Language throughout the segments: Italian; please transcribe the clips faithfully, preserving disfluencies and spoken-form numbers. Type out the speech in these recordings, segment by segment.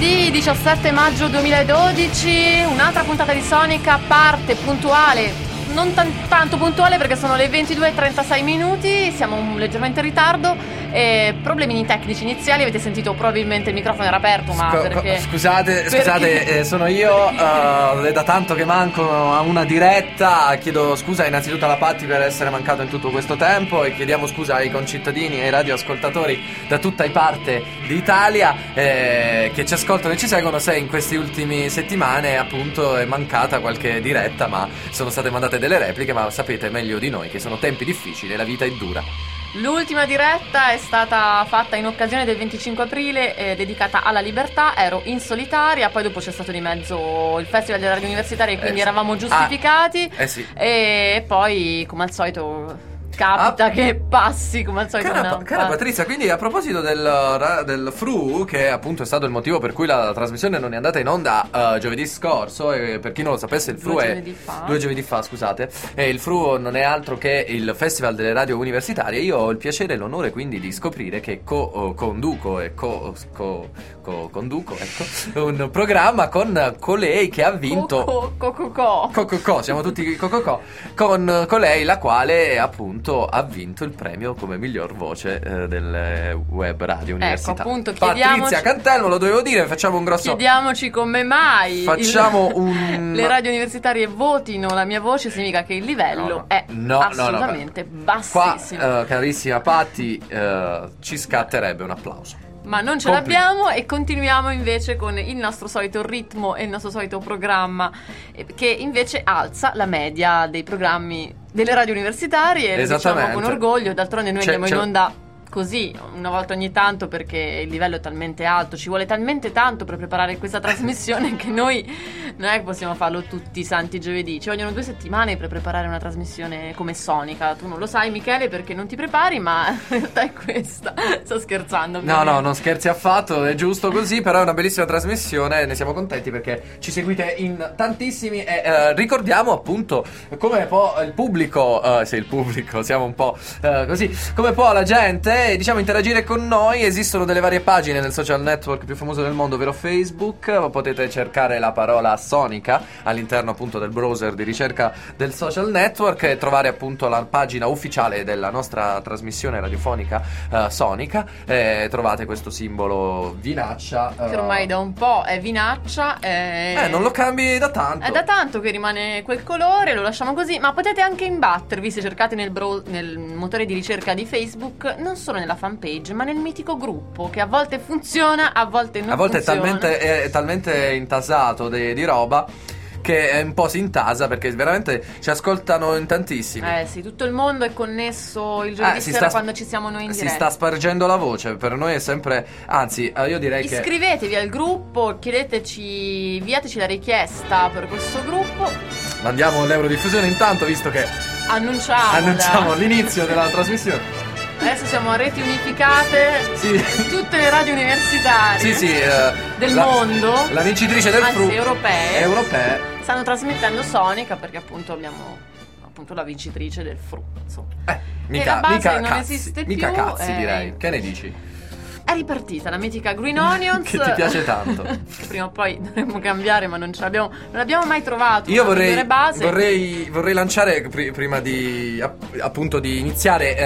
Giovedì diciassette maggio duemiladodici, un'altra puntata di Sonica parte puntuale, non t- tanto puntuale perché sono le ventidue e trentasei minuti, siamo un, leggermente in ritardo, e problemi tecnici iniziali, avete sentito probabilmente il microfono era aperto, ma Sc- perché... Scusate, perché... scusate, eh, sono io, uh, è da tanto che manco a una diretta, chiedo scusa innanzitutto alla Patti per essere mancato in tutto questo tempo e chiediamo scusa ai concittadini e ai radioascoltatori da tutta i parte d'Italia eh, che ci ascoltano e ci seguono se in queste ultime settimane appunto è mancata qualche diretta, ma sono state mandate delle repliche, ma sapete meglio di noi che sono tempi difficili e la vita è dura. L'ultima diretta è stata fatta in occasione del venticinque aprile, eh, dedicata alla libertà. Ero in solitaria, poi dopo c'è stato di mezzo il Festival delle Radio Universitarie, quindi eh sì. eravamo giustificati. Ah, eh sì. E poi, come al solito, capita ah, che passi, come al solito. Cara, una... cara Patrizia, quindi a proposito del, del F R U, che appunto è stato il motivo per cui la, la trasmissione non è andata in onda uh, giovedì scorso, e per chi non lo sapesse il F R U due è giovedì fa. due giovedì fa, scusate, e il F R U non è altro che il Festival delle Radio Universitarie. Io ho il piacere e l'onore quindi di scoprire che co-conduco e co, co, co conduco ecco, un programma con colei che ha vinto Co-co-co Co-co-co, siamo tutti co-co-co, con colei la quale appunto ha vinto il premio come miglior voce eh, delle web radio università. Ecco, appunto, Patrizia Cantelmo, lo dovevo dire, facciamo un grosso... Chiediamoci come mai facciamo il... un... le radio universitarie votino la mia voce, significa che il livello no, no. è no, assolutamente no, no, bassissimo. Qua, uh, carissima Patti, uh, ci scatterebbe un applauso. Ma non ce Compli- l'abbiamo e continuiamo invece con il nostro solito ritmo e il nostro solito programma, che invece alza la media dei programmi delle radio universitarie. Lo diciamo con orgoglio, d'altronde noi c'è, andiamo c'è... in onda così una volta ogni tanto perché il livello è talmente alto, ci vuole talmente tanto per preparare questa trasmissione che noi non è che possiamo farlo tutti i santi giovedì, ci vogliono due settimane per preparare una trasmissione come Sonica. Tu non lo sai, Michele, perché non ti prepari, ma in realtà è questa. Sto scherzando ovviamente. No no, non scherzi affatto, è giusto così, però è una bellissima trasmissione e ne siamo contenti perché ci seguite in tantissimi e eh, ricordiamo appunto come può il pubblico, eh, sì il pubblico, siamo un po' eh, così, come può la gente diciamo interagire con noi. Esistono delle varie pagine nel social network più famoso del mondo, ovvero Facebook. Potete cercare la parola Sonica all'interno appunto del browser di ricerca del social network e trovare appunto la pagina ufficiale della nostra trasmissione radiofonica uh, Sonica, e trovate questo simbolo vinaccia uh, che ormai da un po' è vinaccia e... eh non lo cambi da tanto, è da tanto che rimane quel colore, lo lasciamo così, ma potete anche imbattervi se cercate nel, brow- nel motore di ricerca di Facebook, non solo nella fanpage ma nel mitico gruppo che a volte funziona, a volte non funziona. A volte funziona. è talmente, è talmente intasato di, di roba che è un po' si intasa, perché veramente ci ascoltano in tantissimi. Eh sì, tutto il mondo è connesso il giovedì eh, sera sta, quando ci siamo noi in si diretta. Si sta spargendo la voce, per noi è sempre, anzi io direi che iscrivetevi al gruppo, chiedeteci, inviateci la richiesta per questo gruppo. Mandiamo l'eurodiffusione intanto, visto che annunciamo, annunciamo la... l'inizio della trasmissione. Adesso siamo a reti unificate, sì. Tutte le radio universitarie sì, sì, uh, del la, mondo, la vincitrice del anzi F R U, europee, europee stanno trasmettendo Sonica, perché appunto abbiamo appunto la vincitrice del F R U, insomma. Eh, mica, e la base mica non cazzi, esiste mica più, cazzi eh, direi, che ne dici? È ripartita la mitica Green Onions che ti piace tanto. Prima o poi dovremmo cambiare, ma non ce l'abbiamo, non abbiamo mai trovato. Io vorrei, base. vorrei vorrei lanciare pr- prima di appunto di iniziare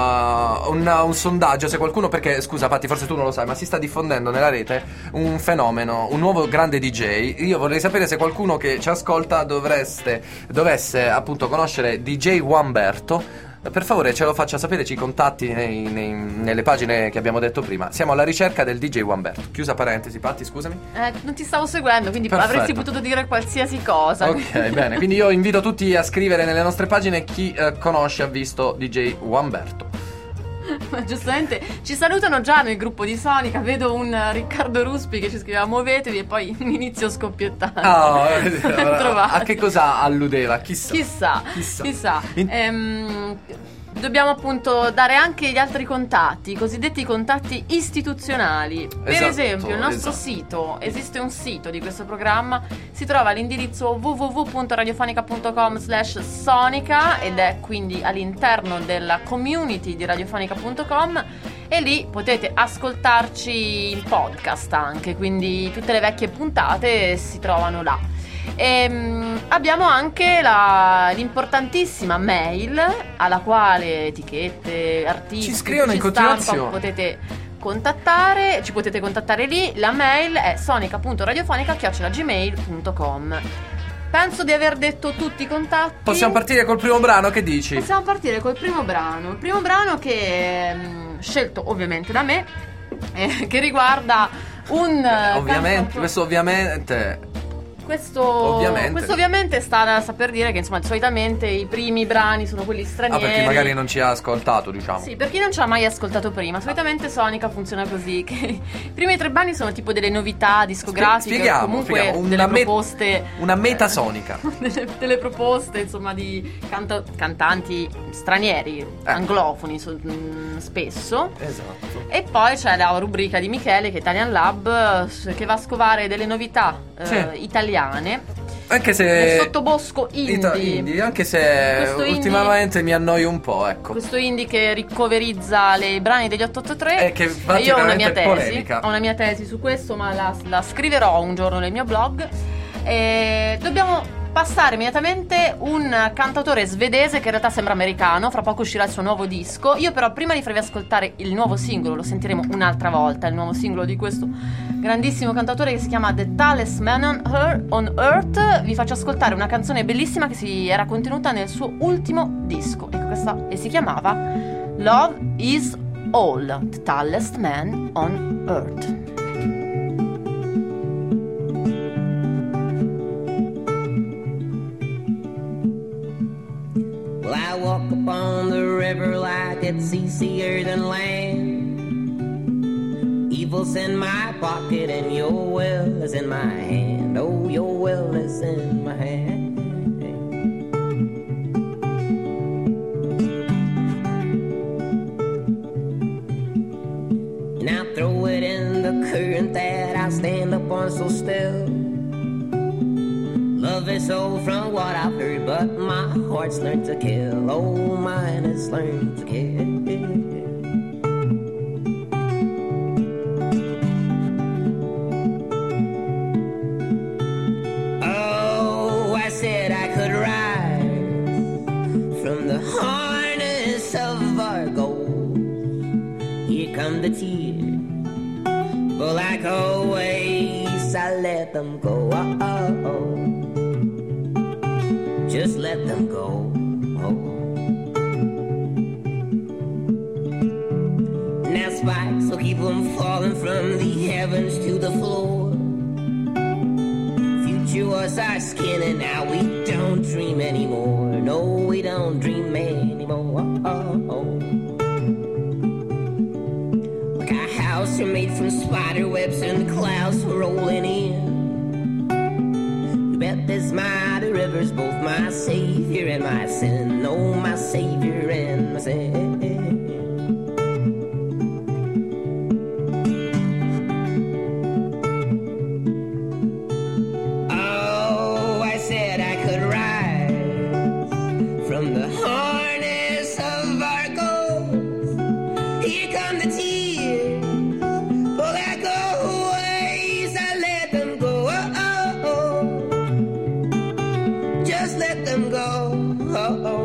uh, un, un sondaggio, se qualcuno, perché scusa Patti, forse tu non lo sai, ma si sta diffondendo nella rete un fenomeno, un nuovo grande D J. Io vorrei sapere se qualcuno che ci ascolta dovreste dovesse appunto conoscere D J Wamberto. Per favore ce lo faccia sapere, ci contatti nei, nei, nelle pagine che abbiamo detto prima. Siamo alla ricerca del D J Wamberto. Chiusa parentesi, Patti, scusami. Eh, non ti stavo seguendo, quindi Perfetto. Avresti potuto dire qualsiasi cosa. Ok, bene, quindi io invito tutti a scrivere nelle nostre pagine chi eh, conosce, ha visto D J Wamberto. Ma giustamente ci salutano già nel gruppo di Sonica. Vedo un Riccardo Ruspi che ci scriveva muovetevi e poi un inizio scoppiettante. Oh, a che cosa alludeva? Chissà. Chissà, chissà. chissà. In... Ehm, dobbiamo appunto dare anche gli altri contatti, i cosiddetti contatti istituzionali. Per esatto, esempio il nostro esatto. sito, esiste un sito di questo programma, si trova all'indirizzo w w w punto radiofonica punto com slash sonica ed è quindi all'interno della community di radiofonica punto com. e lì potete ascoltarci in podcast anche, quindi tutte le vecchie puntate si trovano là. E, um, abbiamo anche la, l'importantissima mail alla quale etichette, artisti, ci scrivono in stampa, continuazione, potete contattare, ci potete contattare lì. La mail è sonica punto radiofonica chiocciola gmail punto com. Penso di aver detto tutti i contatti. Possiamo partire col primo brano, che dici? Possiamo partire col primo brano. Il primo brano che è um, scelto ovviamente da me, eh, che riguarda un Beh, ovviamente, cantante... questo ovviamente Questo ovviamente. questo ovviamente sta a saper dire che insomma solitamente i primi brani sono quelli Ah, stranieri. perché magari non ci ha ascoltato, diciamo. Sì, per chi non ci ha mai ascoltato prima, solitamente Sonica funziona così, che i primi tre brani sono tipo delle novità discografiche, Spieghiamo, comunque spieghiamo. Una delle met- proposte, una metasonica. delle, delle proposte insomma di canto- cantanti stranieri, Eh. anglofoni so- mh, spesso. Esatto. E poi c'è la rubrica di Michele, che è Italian Lab, s- che va a scovare delle novità eh, Sì. italiane Anche se nel sottobosco indie. Ita- indie, anche se Questo indie- ultimamente mi annoio un po', ecco. Questo indie che ricoverizza le brani degli otto otto tre. E che infatti E io ho una veramente mia tesi, polemica. ho una mia tesi su questo, ma la, la scriverò un giorno nel mio blog. E dobbiamo passare immediatamente un cantautore svedese che in realtà sembra americano, fra poco uscirà il suo nuovo disco. Io però prima di farvi ascoltare il nuovo singolo, lo sentiremo un'altra volta, il nuovo singolo di questo grandissimo cantautore che si chiama The Tallest Man on Earth, on Earth. Vi faccio ascoltare una canzone bellissima che si era contenuta nel suo ultimo disco, ecco questa, e si chiamava Love Is All, The Tallest Man on Earth. Well, I walk upon the river like it's easier than land. Evil's in my pocket and your will is in my hand. Oh, your will is in my hand. And I throw it in the current that I stand upon so still. Love is so from what I've heard, but my heart's learned to kill. Oh, mine has learned to kill. Oh, I said I could rise from the harness of our goals. Here come the tears, but like always, I let them go. Oh, oh, oh. Just let them go. Oh. And that's spikes will keep them falling from the heavens to the floor. Future was our skin and now we don't dream anymore. No, we don't dream anymore. Oh, oh, oh. Like our house are made from spider webs and the clouds rolling in. Bet this mighty river's both my savior and my sin. Oh, my savior and my sin. Oh, I said I could rise from the harness of our goals. Here come the tears, pull that go ways, I let them go. Oh, oh, oh. Just let them go. Oh, oh.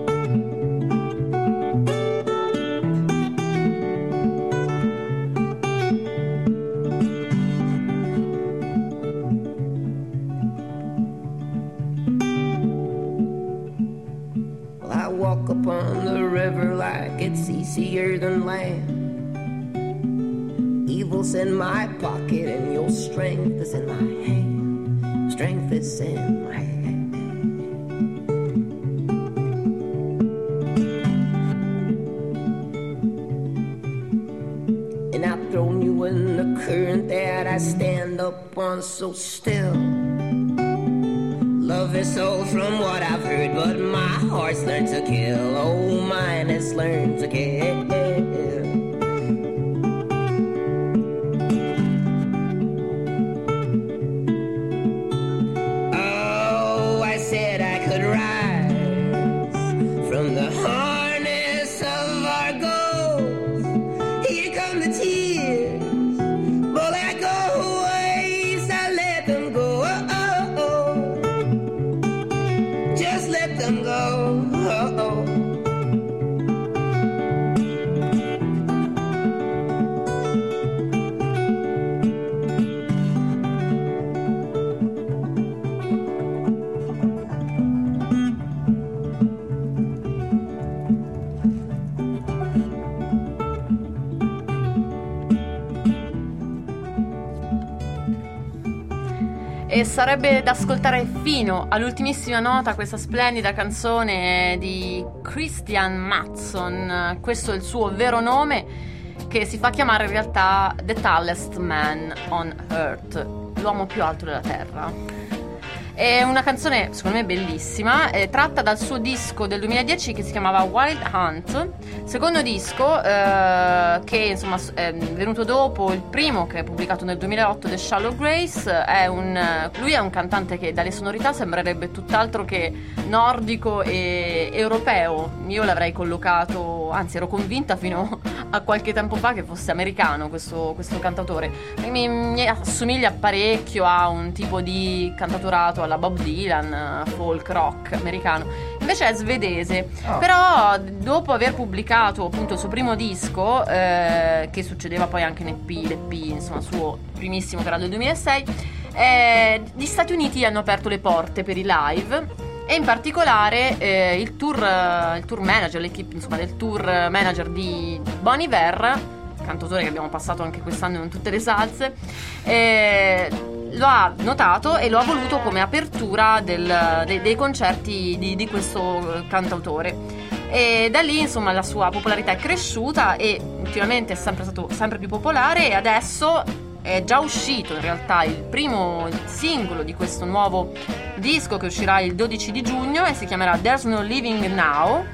Well, I walk upon the river like it's easier than land. Evil's in my pocket and your strength is in my hand. Strength is in my hand. And I've thrown you in the current that I stand up on so still. Love is so from what I've heard, but my heart's learned to kill. Oh, mine has learned to kill. Oh, I said I could rise from the harness of our goals. Here e sarebbe da ascoltare fino all'ultimissima nota questa splendida canzone di Christian Matson. Questo è il suo vero nome, che si fa chiamare in realtà The Tallest Man on Earth, l'uomo più alto della terra. È una canzone secondo me bellissima, è tratta dal suo disco del duemiladieci che si chiamava Wild Hunt, secondo disco eh, che insomma è venuto dopo il primo, che è pubblicato nel duemilaotto, The Shallow Grace. È un, lui è un cantante che dalle sonorità sembrerebbe tutt'altro che nordico e europeo. Io l'avrei collocato, anzi ero convinta fino a qualche tempo fa che fosse americano questo, questo cantautore. Mi, mi assomiglia parecchio a un tipo di cantautorato alla Bob Dylan, folk rock americano, invece è svedese. Oh. Però dopo aver pubblicato appunto il suo primo disco, eh, che succedeva poi anche in E P, l'E P insomma suo primissimo, che era del duemilasei, eh, gli Stati Uniti hanno aperto le porte per i live, e in particolare eh, il tour il tour manager, l'equipe insomma del tour manager di Bon Iver, cantautore che abbiamo passato anche quest'anno in tutte le salse, eh, lo ha notato e lo ha voluto come apertura del, dei, dei concerti di, di questo cantautore, e da lì insomma la sua popolarità è cresciuta e ultimamente è sempre stato sempre più popolare, e adesso è già uscito in realtà il primo singolo di questo nuovo disco, che uscirà il dodici di giugno e si chiamerà There's No Living Now,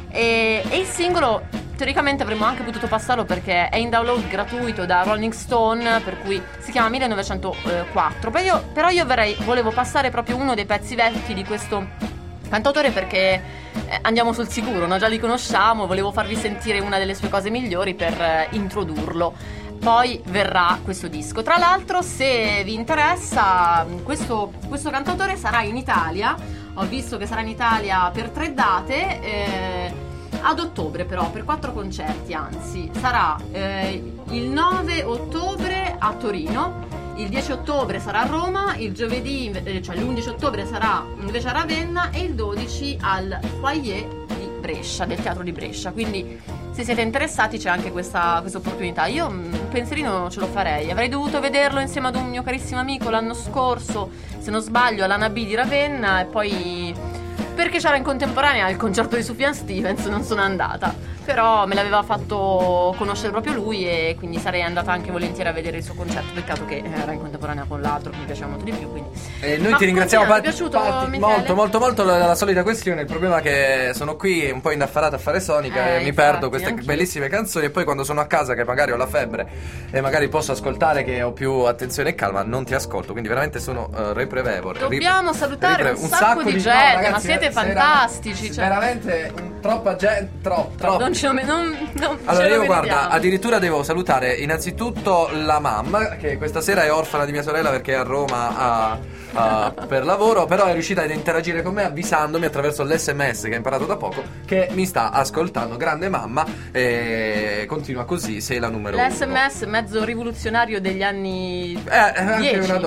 e, e il singolo teoricamente avremmo anche potuto passarlo perché è in download gratuito da Rolling Stone, per cui si chiama millenovecentoquattro. Però io, però io vorrei, volevo passare proprio uno dei pezzi vecchi di questo cantautore, perché eh, andiamo sul sicuro, no? Già li conosciamo, volevo farvi sentire una delle sue cose migliori per eh, introdurlo. Poi verrà questo disco. Tra l'altro, se vi interessa, questo, questo cantautore sarà in Italia. Ho visto che sarà in Italia per tre date, eh, ad ottobre però, per quattro concerti anzi. Sarà eh, il nove ottobre a Torino, il dieci ottobre sarà a Roma, il giovedì, cioè l'undici ottobre sarà invece a Ravenna, e il dodici al Foyer di Brescia, del Teatro di Brescia. Quindi se siete interessati c'è anche questa, questa opportunità. Io un pensierino ce lo farei. Avrei dovuto vederlo insieme ad un mio carissimo amico l'anno scorso, se non sbaglio, all'Anna B di Ravenna, e poi perché c'era in contemporanea il concerto di Sufjan Stevens non sono andata. Però me l'aveva fatto conoscere proprio lui, e quindi sarei andata anche volentieri a vedere il suo concerto. Peccato che era in contemporanea con l'altro, che mi piaceva molto di più, quindi. E noi Ma ti ringraziamo Patti, Patti, piaciuto, Patti, molto molto molto la, la solita questione. Il problema è che sono qui un po' indaffarata a fare sonica, eh, e mi infatti, perdo queste anch'io. bellissime canzoni, e poi quando sono a casa che magari ho la febbre e magari posso ascoltare che ho più attenzione e calma, non ti ascolto, quindi veramente sono uh, reprevevole. Dobbiamo Rip- salutare ripre- un, sacco di gente, no, ragazzi, ma siete se fantastici, era, cioè. veramente un, troppa gente, troppo, troppo. Non ce lo, non, non Allora ce lo io guarda, meritiamo. addirittura devo salutare innanzitutto la mamma, che questa sera è orfana di mia sorella perché è a Roma a, a, per lavoro, però è riuscita ad interagire con me avvisandomi attraverso l'esse emme esse che ha imparato da poco che mi sta ascoltando. Grande mamma, e continua così, sei la numero uno. L'esse emme esse mezzo rivoluzionario degli anni Eh, anche dieci. una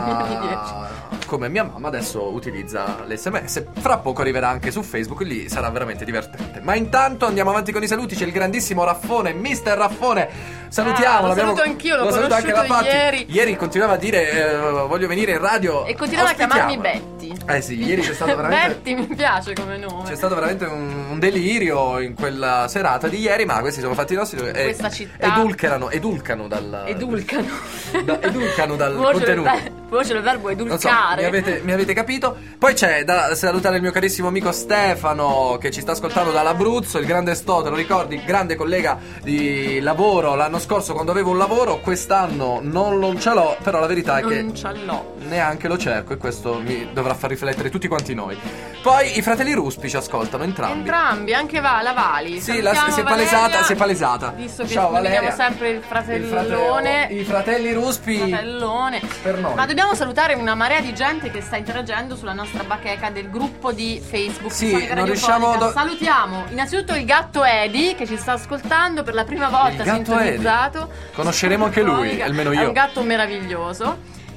donna come mia mamma adesso utilizza l'esse emme esse. Fra poco arriverà anche su Facebook, lì sarà veramente divertente. Ma intanto andiamo avanti con i saluti. C'è il grandissimo Raffone, mister Raffone. Salutiamo, Ah, lo l'abbiamo- saluto anch'io, l'ho lo saluto anche la conosciuto Patti. ieri. Ieri continuava a dire eh, voglio venire in radio. E continuava a chiamarmi Ospitiamola. Betty. Eh sì, ieri c'è stato veramente Betty mi piace come nome. C'è stato veramente un, un delirio in quella serata di ieri, ma questi sono fatti nostri. E, Questa città. Edulcherano, edulcano dal Edulcano. da- edulcano dal Voce del contenuto. ver- voce del verbo Non so, edulcare. mi avete, mi avete capito? Poi c'è da salutare il mio carissimo amico Stefano, che ci sta ascoltando dall'Abruzzo, il grande Sto, te lo ricordi? Grande collega di lavoro l'anno scorso quando avevo un lavoro, quest'anno non, non ce l'ho, però la verità è che Non ce l'ho. neanche lo cerco, e questo mi dovrà far riflettere tutti quanti noi. Poi i fratelli Ruspi ci ascoltano entrambi. Entrambi, anche va, la Vali. Sì, la, Salutiamo si è palesata, Valeria, si è palesata. Visto che Ciao, Valeria. vediamo sempre il Il fratellone. frate- I fratelli Ruspi Fratellone. per noi. Ma dobbiamo salutare una marea di gente che sta interagendo sulla nostra bacheca del gruppo di Facebook. Sì, Sonica non Radiofonica. riusciamo do- Salutiamo innanzitutto il gatto Edi che ci sta ascoltando per la prima volta Il gatto sintonizzato. Edi. Conosceremo anche lui, Sonica. almeno È io. un gatto meraviglioso.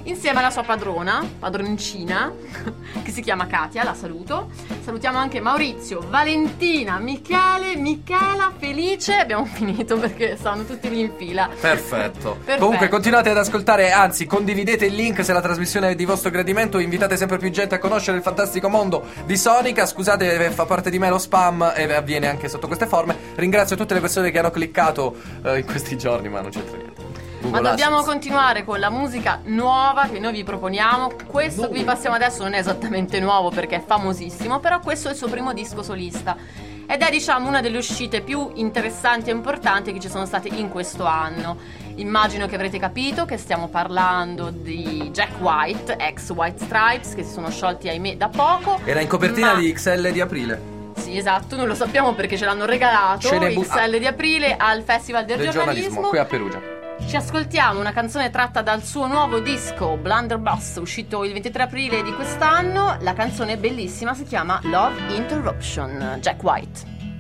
insieme alla sua padrona, padroncina, che si chiama Katia, la saluto. Salutiamo anche Maurizio, Valentina, Michele, Michela, Felice. Abbiamo finito perché stanno tutti lì in fila. Perfetto. Perfetto. Comunque continuate ad ascoltare, anzi condividete il link se la trasmissione è di vostro gradimento, invitate sempre più gente a conoscere il fantastico mondo di Sonica. Scusate, fa parte di me lo spam e avviene anche sotto queste forme. Ringrazio tutte le persone che hanno cliccato eh, in questi giorni, ma non c'entra niente. Ma dobbiamo continuare con la musica nuova che noi vi proponiamo. Questo che vi passiamo adesso non è esattamente nuovo perché è famosissimo, però questo è il suo primo disco solista ed è, diciamo, una delle uscite più interessanti e importanti che ci sono state in questo anno. Immagino che avrete capito che stiamo parlando di Jack White, ex White Stripes, che si sono sciolti, ahimè, da poco. Era in copertina ma... di X L di aprile. Sì, esatto, noi lo sappiamo perché ce l'hanno regalato Cerebu- X L di aprile al Festival del, del giornalismo. giornalismo qui a Perugia. Ci ascoltiamo una canzone tratta dal suo nuovo disco Blunderbuss, uscito il ventitré aprile di quest'anno. La canzone è bellissima, si chiama Love Interruption, Jack White.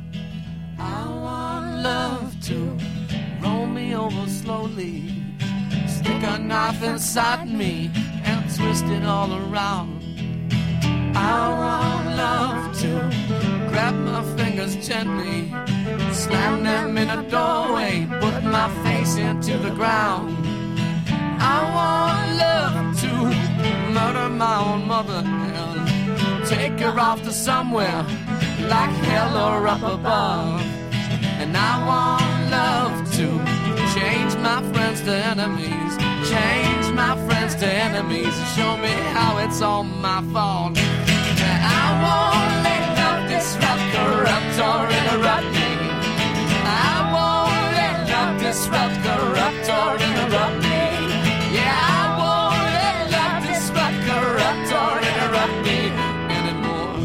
I want love to roll me over slowly, stick a knife inside me and twist it all around. I want love to grab my fingers gently, slam them in a doorway, put my face into the ground. I want love to murder my own mother and take her off to somewhere like hell or up above. And I want love to change my friends to enemies, change my friends to enemies, show me how it's all my fault. I won't let love disrupt, corrupt, or interrupt me. I won't let love disrupt, corrupt, or interrupt me. Yeah, I won't let love disrupt, corrupt, or interrupt me anymore.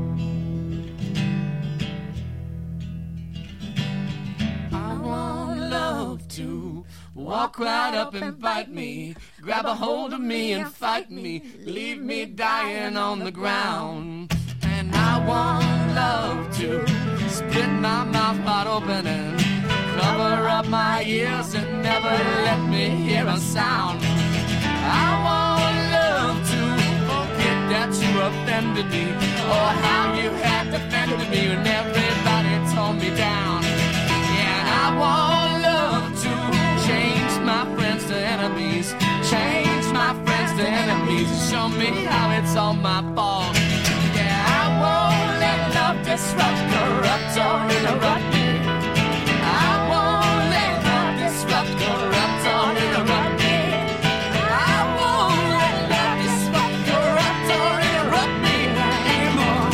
I want love to walk right up and bite me, grab a hold of me and fight me, leave me dying on the ground. And I want love to split my mouth wide open and cover up my ears and never let me hear a sound. I want love to forget that you offended me, or how you had defended me when everybody tore me down. Yeah, and I want love to change my friends to enemies, change my friends to enemies, show me how it's all my fault. Yeah, I won't let love disrupt, corrupt, or interrupt me. I won't let love disrupt, corrupt, or interrupt me. I won't let love disrupt, corrupt, or interrupt me anymore.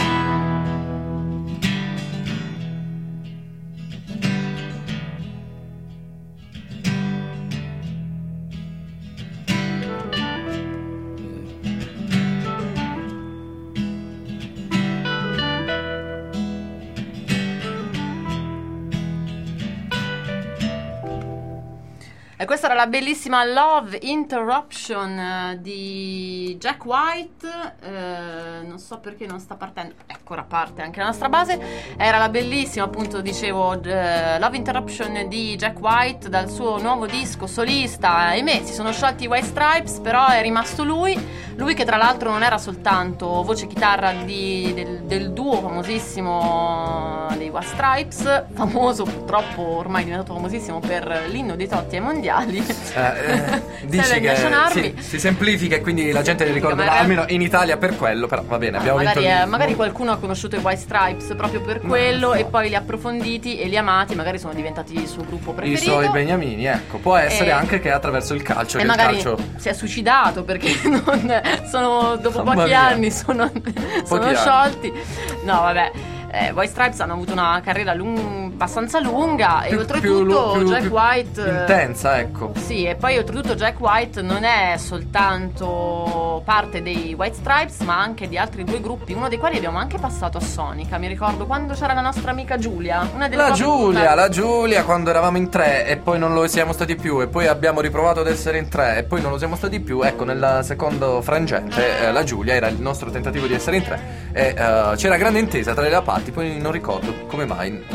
E questa era la bellissima Love Interruption eh, di Jack White. Eh, non so perché non sta partendo. Ecco, ora parte anche la nostra base. Era la bellissima, appunto, dicevo, eh, Love Interruption di Jack White dal suo nuovo disco solista. Ahimè, si sono sciolti i White Stripes, però è rimasto lui. Lui che tra l'altro non era soltanto voce chitarra di, del, del duo famosissimo dei White Stripes, famoso purtroppo ormai diventato famosissimo per l'inno dei Totti ai mondiali. Eh, eh, dici che sì, si semplifica e quindi la gente li ricorda, Magari... almeno in Italia per quello, però va bene, abbiamo magari, vinto eh, il... magari qualcuno ha conosciuto i White Stripes proprio per quello, no, e poi li ha approfonditi e li ha amati, magari sono diventati il suo gruppo preferito, i suoi beniamini, ecco. Può essere e... anche che attraverso il calcio, e che magari il calcio si è suicidato perché non sono, dopo Mamma pochi mia. anni sono, sono anni. sciolti. No, vabbè. Eh, White Stripes hanno avuto una carriera lung- abbastanza lunga più, e oltretutto più, più, Jack più White intensa, ecco. Sì, e poi oltretutto Jack White non è soltanto parte dei White Stripes, ma anche di altri due gruppi, uno dei quali abbiamo anche passato a Sonica. Mi ricordo quando c'era la nostra amica Giulia, una delle La poche- Giulia, la Giulia quando eravamo in tre e poi non lo siamo stati più e poi abbiamo riprovato ad essere in tre e poi non lo siamo stati più. Ecco, nel secondo frangente eh, la Giulia era il nostro tentativo di essere in tre e eh, c'era grande intesa tra le parti, poi non ricordo come mai.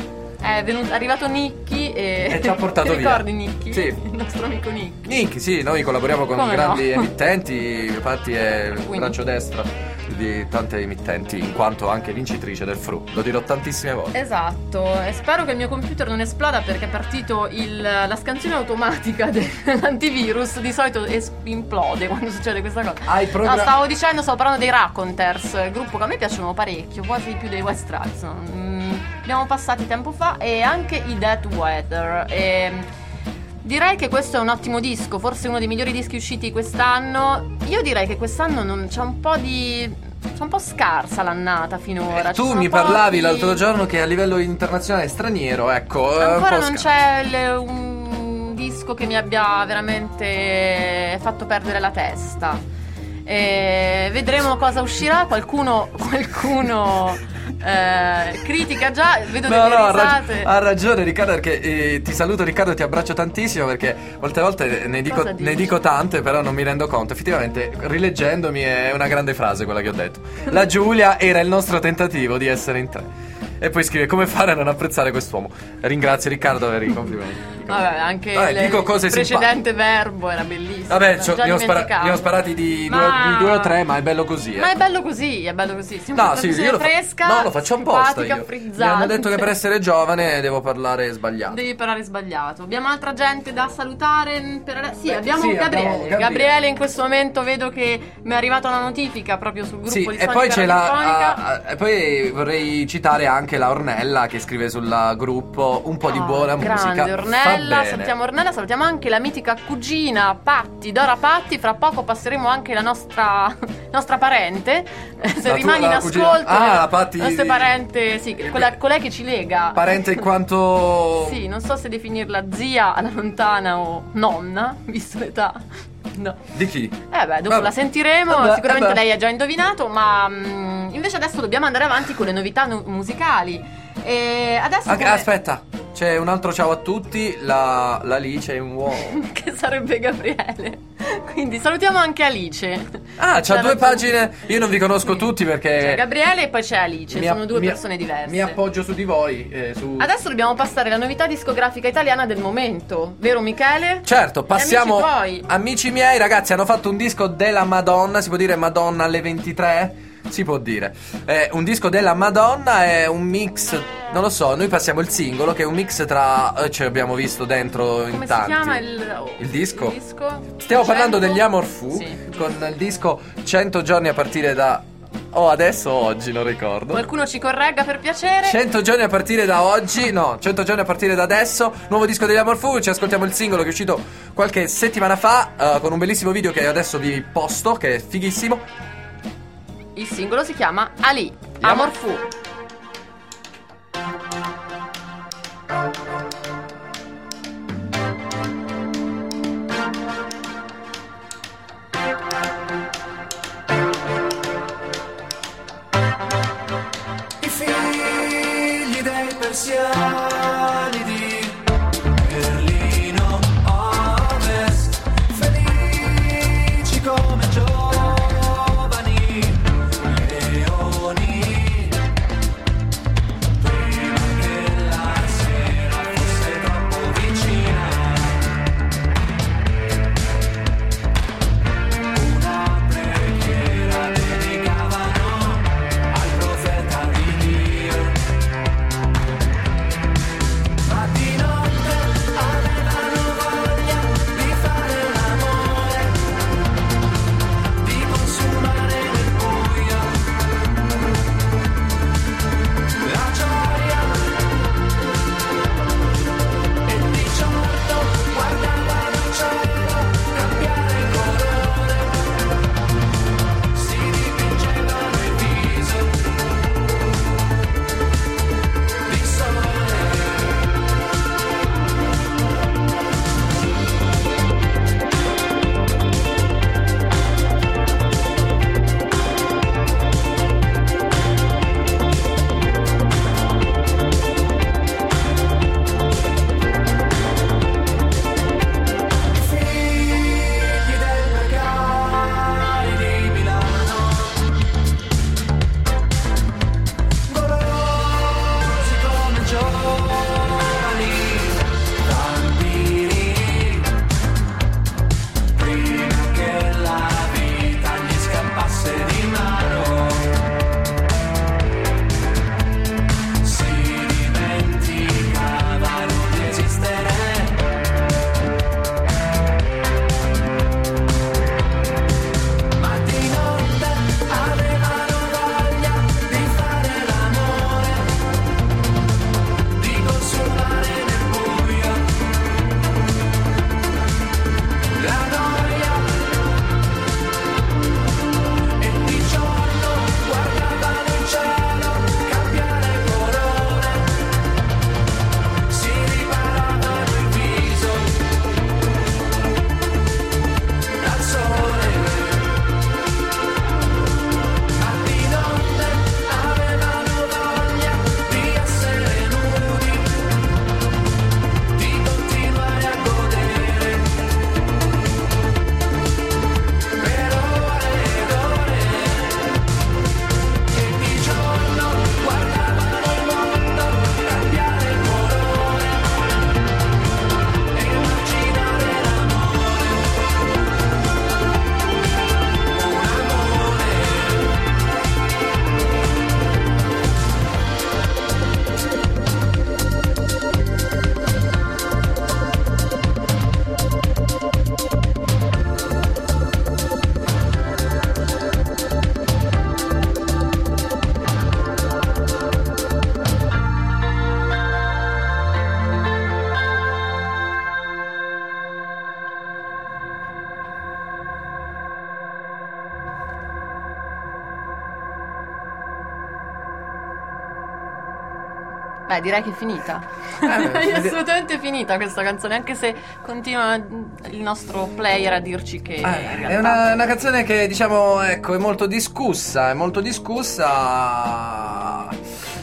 è venuto, è arrivato Nicky e, E ci ha portato ti via. ricordi Nicky? Sì. Il nostro amico Nicky. Nick, sì, noi collaboriamo con Come grandi no? emittenti, infatti è il Quindi. braccio destro di tante emittenti, in quanto anche vincitrice del Fru. Lo dirò tantissime volte. Esatto, e spero che il mio computer non esploda perché è partito il, la scansione automatica dell'antivirus, di solito es- implode quando succede questa cosa. Hai progra- No, stavo dicendo, stavo parlando dei Raconteurs, il gruppo che a me piacciono parecchio, quasi più dei White Stripes. Mm, li abbiamo passati tempo fa, e anche i Dead Weather. E direi che questo è un ottimo disco, forse uno dei migliori dischi usciti quest'anno. Io direi che quest'anno non c'è un po' di... c'è un po' scarsa l'annata finora. Eh, Ci tu sono mi parlavi pochi- l'altro giorno che a livello internazionale straniero, ecco, è un Ancora po' non scarso. c'è il- un disco che mi abbia veramente fatto perdere la testa. E vedremo cosa uscirà. Qualcuno Qualcuno eh, critica già. Vedo No, delle no, ha, rag- risate. ha ragione Riccardo, perché eh, ti saluto Riccardo, ti abbraccio tantissimo, perché molte volte ne dico, Cosa dici? ne dico tante, però non mi rendo conto. Effettivamente, rileggendomi, è una grande frase quella che ho detto. La Giulia era il nostro tentativo di essere in tre. E poi scrive: come fare a non apprezzare quest'uomo? Ringrazio Riccardo per i complimenti. Vabbè, anche Vabbè, il, dico cose il precedente verbo era bellissimo. Vabbè, l'ho cioè, già ne, ho spara- dimenticato. ne ho sparati di due, Ma- di due o tre, ma è bello così. Ma eh. è bello così, è bello così. Siamo No, una sì, trasmissione io lo, fa- fresca, no, lo faccio apposta simpatica, io. Mi frizzante. hanno detto che per essere giovane devo parlare sbagliato. Devi parlare sbagliato. Abbiamo altra gente da salutare per ade- Sì, Beh, abbiamo sì, Gabriele. abbiamo Gabriele. Gabriele in questo momento vedo che mi è arrivata una notifica proprio sul gruppo Sì, di e Sonica poi c'è la Radiofonica. ah, ah, e poi vorrei citare anche la Ornella che scrive sul gruppo un po' di Ah, buona musica. grande Ornella, Fa bene. salutiamo Ornella, salutiamo anche la mitica cugina Patti, Dora Patti. Fra poco passeremo anche la nostra nostra parente. Se La rimani tua- in la cugina- ascolto, Ah, le- la Patti la nostra di- parente, sì, quella, colei che ci lega. Parente in quanto Sì, non so se definirla zia alla lontana o nonna, visto l'età. No. di chi? Eh beh, dopo Vabbè. la sentiremo, Vabbè, sicuramente eh beh. lei ha già indovinato, ma mm, invece adesso dobbiamo andare avanti con le novità nu- musicali. E adesso Ah, come- aspetta, c'è un altro ciao a tutti, la, la Alice è un uomo. che sarebbe Gabriele. Quindi salutiamo anche Alice. Ah, c'ha C'è due la- pagine, io non vi conosco tutti perché C'è Gabriele e poi c'è Alice, mi sono app- due mi- persone diverse. Mi appoggio su di voi eh, su... Adesso dobbiamo passare la novità discografica italiana del momento, vero Michele? Certo, passiamo. Gli amici tuoi. Amici miei, ragazzi, hanno fatto un disco della Madonna. Si può dire Madonna alle ventitré? Si può dire. È un disco della Madonna, è un mix. Non lo so, noi passiamo il singolo, che è un mix tra. eh, ci abbiamo visto dentro in Come si tanti. chiama il, Il disco? il disco? Stiamo parlando cento? degli Amor Fu, Sì. con il disco cento giorni a partire da. Oh, adesso o oggi, non ricordo. Qualcuno ci corregga per piacere. cento giorni a partire da oggi, no, cento giorni a partire da adesso. Nuovo disco degli Amor Fu. Ci ascoltiamo il singolo che è uscito qualche settimana fa, eh, con un bellissimo video che adesso vi posto, che è fighissimo. Il singolo si chiama Ali, Yeah. Amor Fu. I figli dei persiani di Berlino Ovest, felici come giovani leoni, Beh, direi che è finita. Eh, è assolutamente finita questa canzone, anche se continua il nostro player a dirci che Eh, in realtà... è una, una canzone che diciamo ecco è molto discussa, è molto discussa.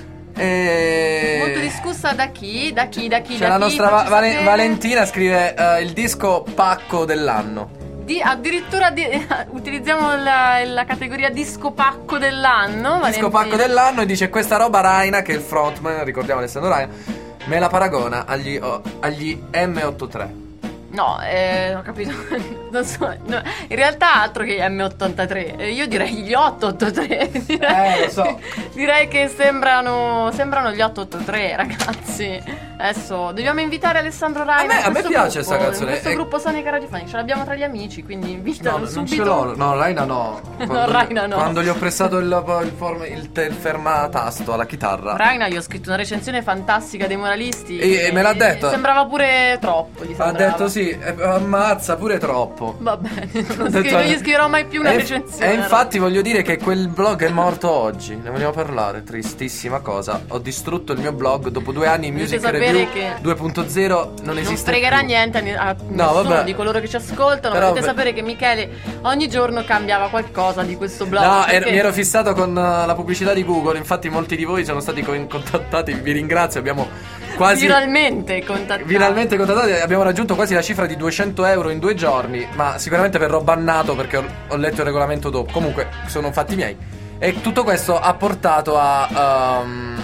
E... Molto discussa da chi? Da chi? Da chi? Cioè, da la chi? nostra Va- Facci Vale- sapere. Valentina scrive eh, il disco pacco dell'anno. Di, addirittura di, utilizziamo la, la categoria disco pacco dell'anno. Disco Valentina. pacco dell'anno e dice questa roba Raina, che è il frontman, ricordiamo Alessandro Raina, me la paragona agli, oh, agli M ottantatré. No, eh, ho capito. Non so, no, in realtà altro che M ottantatré. Eh, Io direi gli ottocentoottantatré. Direi, Eh, lo so. direi che sembrano sembrano gli ottocentoottantatré, ragazzi. Adesso dobbiamo invitare Alessandro Raina. A me- in a me questo piace gruppo, sta canzone. In questo È- gruppo Sonica Radiofonica, ce l'abbiamo tra gli amici, quindi invitalo No, non subito. ce l'ho. No, Raina no. Quando, Raina no. Quando gli ho prestato il, il, form- il, te- il fermatasto alla chitarra. Raina, io ho scritto una recensione fantastica dei Moralisti. E- e me l'ha detto. Sembrava pure troppo. Gli Ha sembrava. detto sì, eh, ammazza pure troppo. Va bene, non, Ho scrivo- detto- non gli scriverò mai più una E- recensione. E infatti voglio dire che quel blog è morto oggi. Ne vogliamo parlare, tristissima cosa. Ho distrutto il mio blog dopo due anni in Dovete Music sapere Review che due punto zero non non esiste fregherà più. niente a, ne- a nessuno vabbè. di coloro che ci ascoltano. Però Dovete beh- sapere che Michele ogni giorno cambiava qualcosa di questo blog. No, er- perché- mi ero fissato con uh, la pubblicità di Google. Infatti molti di voi sono stati co- contattati. Vi ringrazio, abbiamo quasi viralmente contattato. Viralmente contattati, abbiamo raggiunto quasi la cifra di duecento euro in due giorni. Ma sicuramente verrò bannato perché ho, ho letto il regolamento dopo. Comunque sono fatti miei. E tutto questo ha portato a um,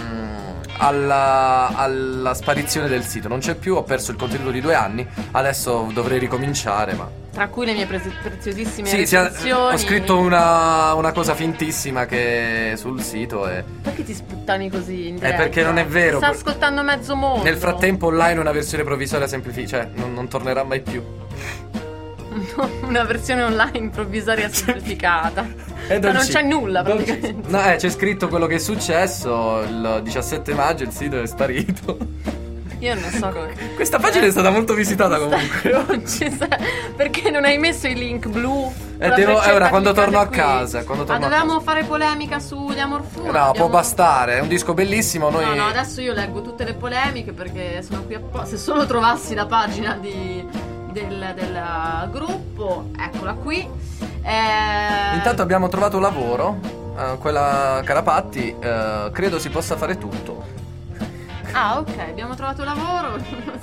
alla, alla sparizione del sito. Non c'è più, ho perso il contenuto di due anni. Adesso dovrei ricominciare, ma Tra cui le mie prese- preziosissime sì, sì, recensioni. ho scritto una, una cosa fintissima che sul sito e Perché ti sputtani così in Eh, diretta? perché non è vero. Sta ascoltando mezzo mondo. nel frattempo online una versione provvisoria semplificata, cioè non, non tornerà mai più. Una versione online provvisoria semplificata. E Ma non dolci- c'è nulla dolci- praticamente. No, eh, c'è scritto quello che è successo. Il diciassette maggio il sito è sparito. Io non so come. Questa pagina è stata molto visitata comunque. Non ci sa- Perché non hai messo i link blu? Eh, La devo- freccetta eh, ora, che quando mi cade torno a qui. casa, quando torno Ma a dovevamo casa. fare polemica sugli Amor Fughi. No, abbiamo- può bastare, è un disco bellissimo. Noi No, no, adesso io leggo tutte le polemiche perché sono qui apposta. Se solo trovassi la pagina di, del, del gruppo, eccola qui. Eh, Intanto abbiamo trovato lavoro. eh, quella Carapatti, eh, credo si possa fare tutto. Ah, ok, abbiamo trovato lavoro.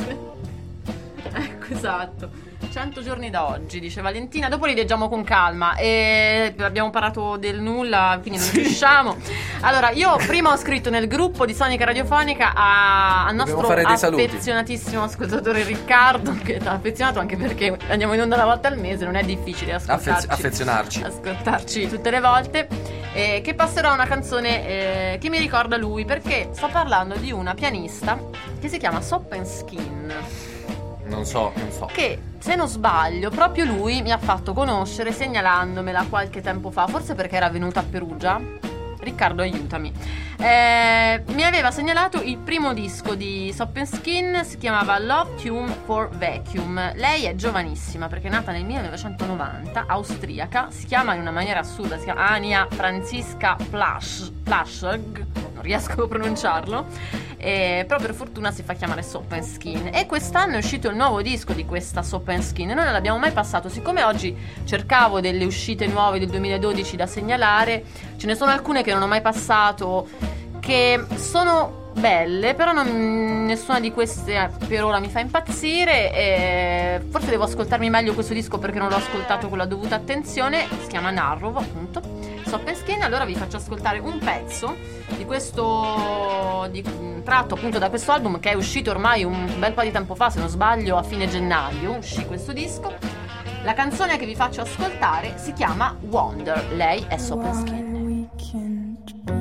Ecco, esatto. cento giorni da oggi, dice Valentina. Dopo li leggiamo con calma. E abbiamo parlato del nulla, quindi non riusciamo. Allora, io prima ho scritto nel gruppo di Sonica Radiofonica a- al Dobbiamo nostro fare dei saluti. affezionatissimo ascoltatore Riccardo, che è affezionato anche perché andiamo in onda una volta al mese, non è difficile ascoltarci. Affez- affezionarci. ascoltarci tutte le volte. Eh, che passerò una canzone eh, che mi ricorda lui, perché sto parlando di una pianista che si chiama Soppen Skin, Non so, non so. che se non sbaglio proprio lui mi ha fatto conoscere segnalandomela qualche tempo fa, forse perché era venuta a Perugia. Riccardo, aiutami. Eh, mi aveva segnalato il primo disco di Soppen Skin, si chiamava Love Tune for Vacuum. Lei è giovanissima perché è nata nel millenovecentonovanta, austriaca, si chiama in una maniera assurda, si chiama Ania Franziska Plasch, Plascheg, non riesco a pronunciarlo, eh, però per fortuna si fa chiamare Soppen Skin. E quest'anno è uscito il nuovo disco di questa Soppen Skin, noi non l'abbiamo mai passato. Siccome oggi cercavo delle uscite nuove del duemiladodici da segnalare, ce ne sono alcune che non ho mai passato, che sono belle, però non- nessuna di queste eh, per ora mi fa impazzire. E forse devo ascoltarmi meglio questo disco perché non l'ho ascoltato con la dovuta attenzione. Si chiama Narrow, appunto, Soppen Skin. Allora vi faccio ascoltare un pezzo di questo di, tratto appunto da questo album, che è uscito ormai un bel po' di tempo fa, se non sbaglio a fine gennaio uscì questo disco. La canzone che vi faccio ascoltare si chiama Wonder. Lei è Soppen Skin. We can't be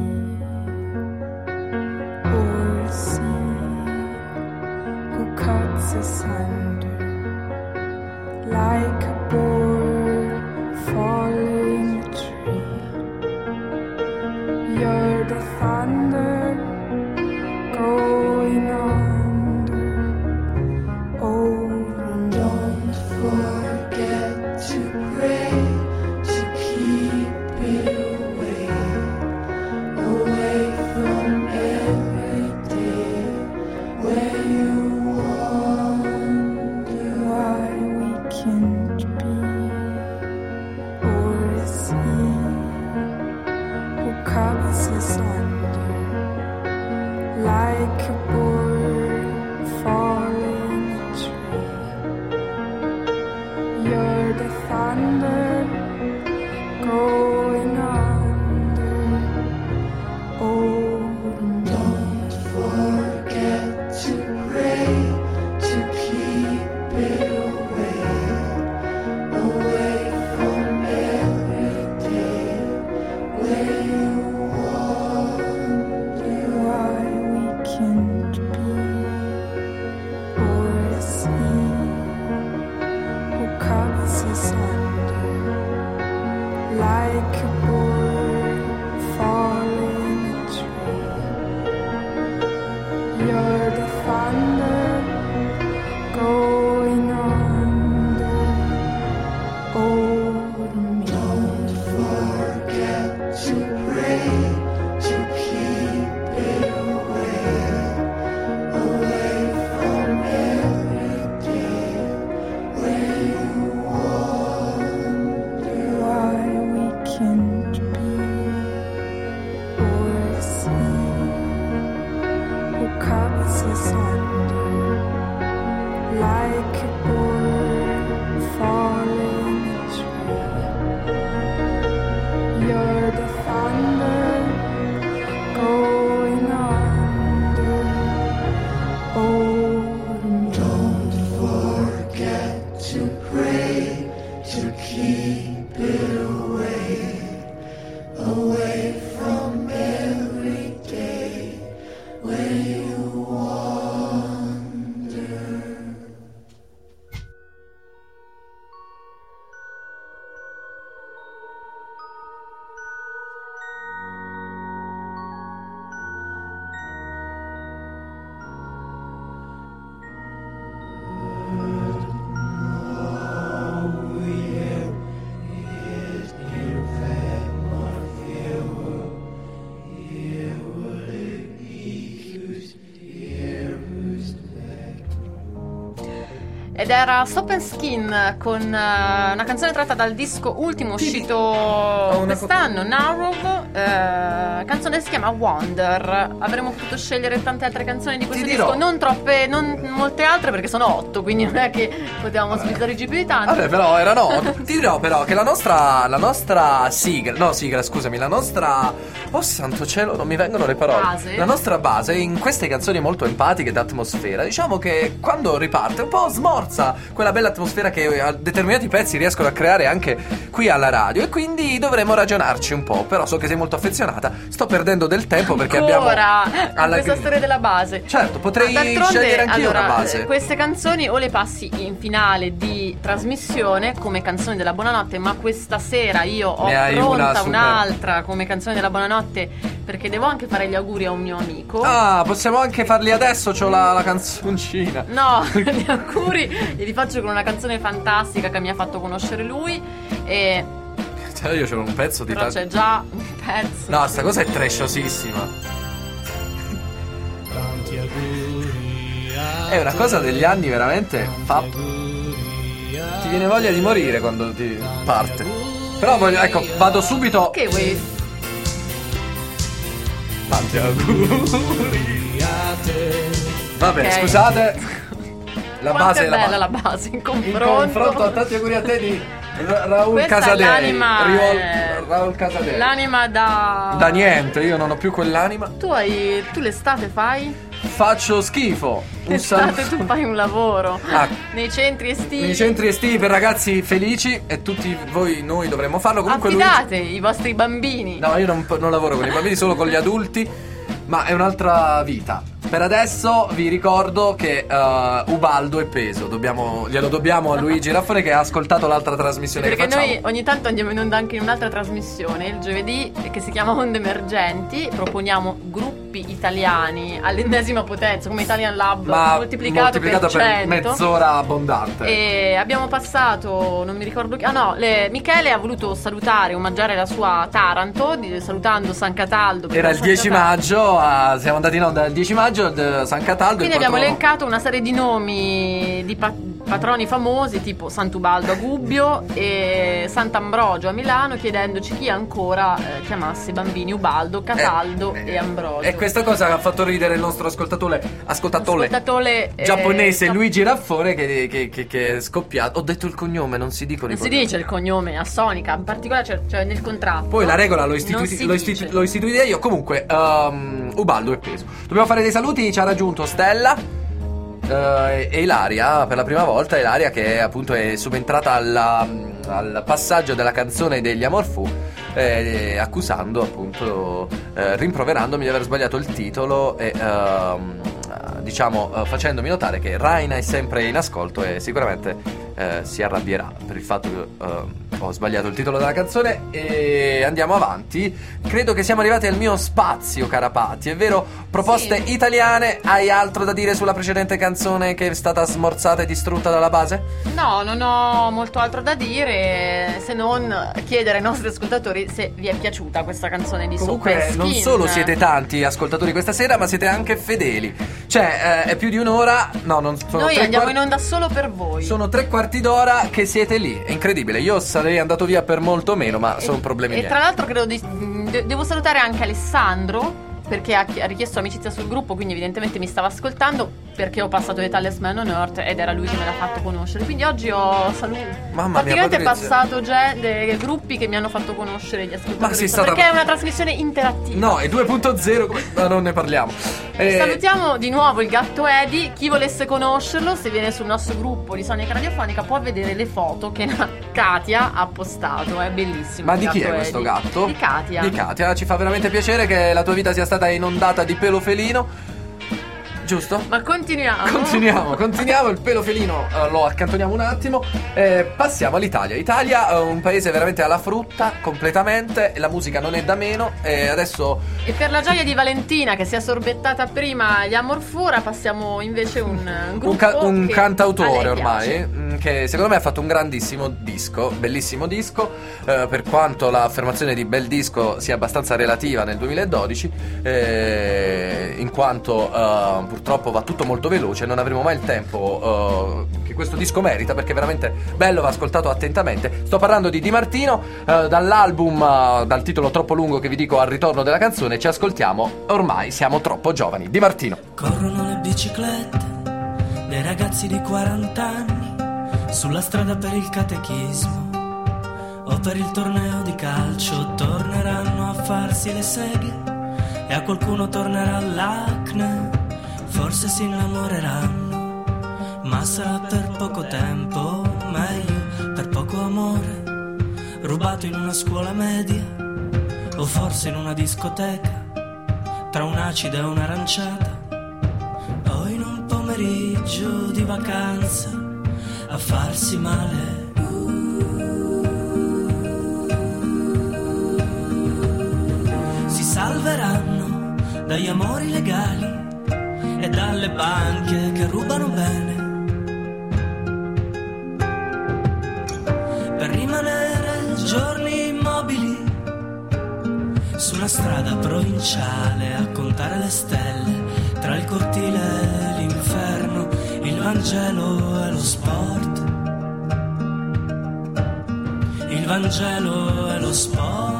or see who cuts asunder like a board falling a tree. You're the thunder going under. Oh, and don't forget to pray to keep it away, away from everyday asunder like a bird falling a tree. You're the thunder going under over me. Don't forget to pray to keep it away, away from every day where you wonder why we can't be, or a sea who cuts us under like a bird falling a tree. You're the thunder going under over me. Don't forget to pray to keep it away, away from every day where you wonder why we can't be, or a sea who cuts us under like a bird falling a tree. You're the thunder going under over me. Don't forget to pray to keep it away, away from every day where you wander. Ed era Soap and Skin con eh, una canzone tratta dal disco ultimo uscito una quest'anno, Narrow, eh, canzone che si chiama Wonder. Avremmo potuto scegliere tante altre canzoni di questo Ti disco, dirò. non troppe, non molte altre perché sono otto, quindi non è che potevamo sbizzarri più di tanto. Vabbè, però erano. Ti dirò però che la nostra. La nostra sigla. No, sigla, scusami, la nostra. Oh santo cielo, non mi vengono le parole. Base. La nostra base in queste canzoni molto empatiche d'atmosfera, diciamo che quando riparte un po' smorza quella bella atmosfera che a determinati pezzi riescono a creare anche qui alla radio. E quindi dovremo ragionarci un po'. Però so che sei molto affezionata. Sto perdendo del tempo perché Ancora, abbiamo. con questa storia della base. Certo, potrei Ma d'altronde, scegliere anch'io allora, una base. queste canzoni o le passi in finale di trasmissione come canzoni della buonanotte, ma questa sera io ho Ne hai pronta una super. un'altra come canzone della buonanotte perché devo anche fare gli auguri a un mio amico. Ah, possiamo anche farli adesso. C'ho la, la canzoncina. No, gli auguri glieli faccio con una canzone fantastica che mi ha fatto conoscere lui. E Cioè, io c'ho un pezzo di. però ta- c'è già un pezzo. No, sta cosa è trashosissima. Tanti auguri a È una cosa degli anni veramente. Fa. auguri a Ti viene voglia di morire quando ti parte. Però voglio, ecco, vado subito. Che vuoi? Tanti auguri. a te. Vabbè, Ok. scusate. La Quanto base è è la bella ba- la base in In confronto. confronto a tanti auguri a te di Ra- Raul Questa è Casadei. l'anima, Riol- eh, Raul Casadei. L'anima da Da niente, io non ho più quell'anima. Tu hai tu l'estate fai? Faccio schifo. Un L'estate saluto. tu fai un lavoro. Ah. Nei centri estivi. Nei centri estivi per ragazzi felici. E tutti voi, noi dovremmo farlo. Comunque lui. Affidate i vostri bambini. No, io non, non lavoro con i bambini, solo con gli adulti. Ma è un'altra vita. Per adesso vi ricordo che uh, Ubaldo è peso. Dobbiamo, glielo dobbiamo a Luigi Raffone che ha ascoltato l'altra trasmissione Perché che facciamo. noi ogni tanto andiamo in onda anche in un'altra trasmissione il giovedì che si chiama Onde Emergenti. Proponiamo gruppi italiani all'ennesima potenza come Italian Lab Ma moltiplicato, moltiplicato per per cento. mezz'ora abbondante. E abbiamo passato, non mi ricordo chi. Ah no, le- Michele ha voluto salutare, omaggiare la sua Taranto, di- salutando San Cataldo. perché Era il San dieci Cataldo- maggio, a- siamo andati in onda il dieci maggio, il San Cataldo. Quindi il abbiamo quattro elencato una serie di nomi di, pa- patroni famosi tipo Sant'Ubaldo a Gubbio e Sant'Ambrogio a Milano, chiedendoci chi ancora eh, chiamasse i bambini Ubaldo, Cataldo eh, e Ambrogio. E questa cosa ha fatto ridere il nostro ascoltatore ascoltatore, ascoltatore eh, giapponese cap- Luigi Raffone che, che, che, che è scoppiato. Ho detto il cognome, non si dicono non i si cognomi. dice il cognome a Sonica, in particolare cioè, cioè nel contratto. Poi la regola l'ho, non istituiti- si l'ho, dice. istitu- l'ho istituita io. Comunque um, Ubaldo è peso. Dobbiamo fare dei saluti. Ci ha raggiunto Stella Uh, e Ilaria per la prima volta. Ilaria che appunto è subentrata alla, al passaggio della canzone degli Amor Fu, eh, accusando appunto eh, rimproverandomi di aver sbagliato il titolo e uh, diciamo uh, facendomi notare che Raina è sempre in ascolto e sicuramente uh, si arrabbierà per il fatto che uh, ho sbagliato il titolo della canzone. E andiamo avanti. Credo che siamo arrivati al mio spazio, cara Patti, è vero? Proposte Sì. italiane. Hai altro da dire sulla precedente canzone che è stata smorzata e distrutta dalla base? No, non ho molto altro da dire se non chiedere ai nostri ascoltatori se vi è piaciuta questa canzone di Comunque Super non Skin. solo siete tanti ascoltatori questa sera, ma siete anche fedeli. Cioè eh, è più di un'ora. No, non sono Noi tre andiamo quart- in onda solo per voi. Sono tre quarti d'ora che siete lì. È incredibile. Io sarei andato via per molto meno, ma sono problemi E miei. tra l'altro credo di, de- devo salutare anche Alessandro, perché ha, chi- ha richiesto amicizia sul gruppo, quindi evidentemente mi stava ascoltando, perché ho passato The Talisman on Earth ed era lui che me l'ha fatto conoscere. Quindi oggi ho saluto. Mamma mia, praticamente Patrizia. passato già dei gruppi che mi hanno fatto conoscere gli ascoltatori. Ma sei stata- Perché è una trasmissione interattiva. No, è due punto zero, come- ma non ne parliamo. Eh, Salutiamo di nuovo il gatto Edi. Chi volesse conoscerlo, se viene sul nostro gruppo di Sonica Radiofonica, può vedere le foto che Katia ha postato. È bellissimo. Ma il di chi gatto è questo Edi. gatto? Di Katia. Di Katia, ci fa veramente piacere che la tua vita sia stata inondata di pelo felino. Giusto? Ma continuiamo. Continuiamo, continuiamo, il pelo felino eh, lo accantoniamo un attimo. Eh, passiamo all'Italia. Italia è un paese veramente alla frutta, completamente, la musica non è da meno. E adesso E per la gioia di Valentina, che si è sorbettata prima gli Amor Fu, ora passiamo invece un, un gruppo un, ca- un che cantautore a lei ormai piace. mh, che secondo me ha fatto un grandissimo disco, bellissimo disco, eh, per quanto l'affermazione di bel disco sia abbastanza relativa nel duemiladodici, eh, in quanto eh, purtroppo va tutto molto veloce, non avremo mai il tempo eh, che questo disco merita, perché è veramente bello, va ascoltato attentamente. Sto parlando di Di Martino, eh, dall'album eh, dal titolo troppo lungo che vi dico al ritorno della canzone. Ci ascoltiamo Ormai siamo troppo giovani, Di Martino. Corrono le biciclette dei ragazzi di quaranta anni sulla strada per il catechismo o per il torneo di calcio. Torneranno a farsi le seghe e a qualcuno tornerà l'acne. Forse si innamoreranno, ma sarà per poco tempo, meglio per poco amore, rubato in una scuola media o forse in una discoteca, tra un'acida e un'aranciata, o in un pomeriggio di vacanza a farsi male. Si salveranno dagli amori legali e dalle banche che rubano bene, per rimanere giorni immobili su una strada provinciale a contare le stelle, tra il cortile e l'inferno, il Vangelo e lo sport, il Vangelo e lo sport.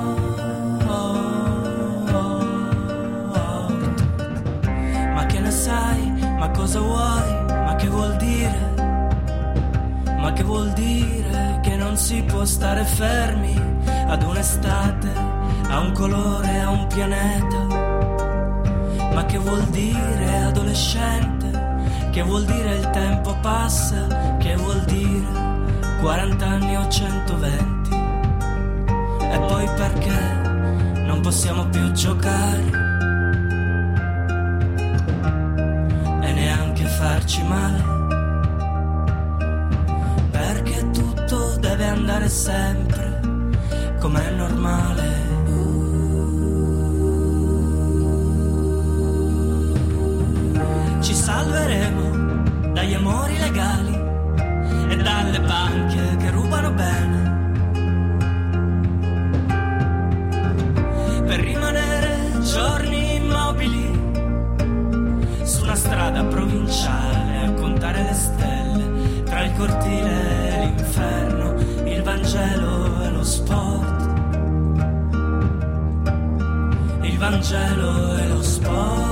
Ma che ne sai, ma cosa vuoi, ma che vuol dire, ma che vuol dire che non si può stare fermi ad un'estate, a un colore, a un pianeta. Ma che vuol dire adolescente, che vuol dire il tempo passa, che vuol dire quaranta anni o centoventi. E poi perché non possiamo più giocare e neanche farci male, perché tutto deve andare sempre com'è normale. Ci salveremo dagli amori legali e dalle banche che rubano bene, per rimanere giorni immobili su una strada provinciale a contare le stelle, tra il cortile il Vangelo e lo sport.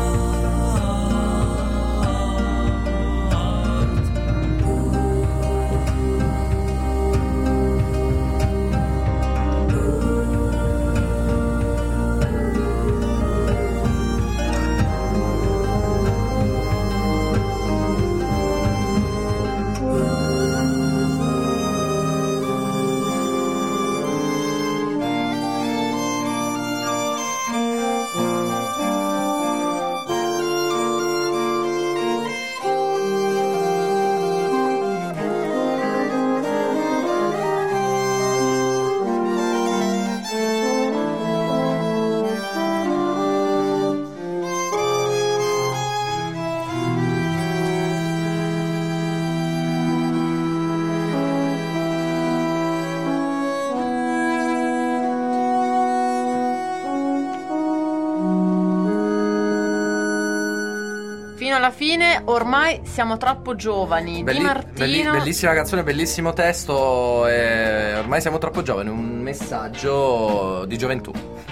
Alla fine ormai siamo troppo giovani. Belli- Di Martino belli- bellissima canzone, bellissimo testo e ormai siamo troppo giovani, un messaggio di gioventù.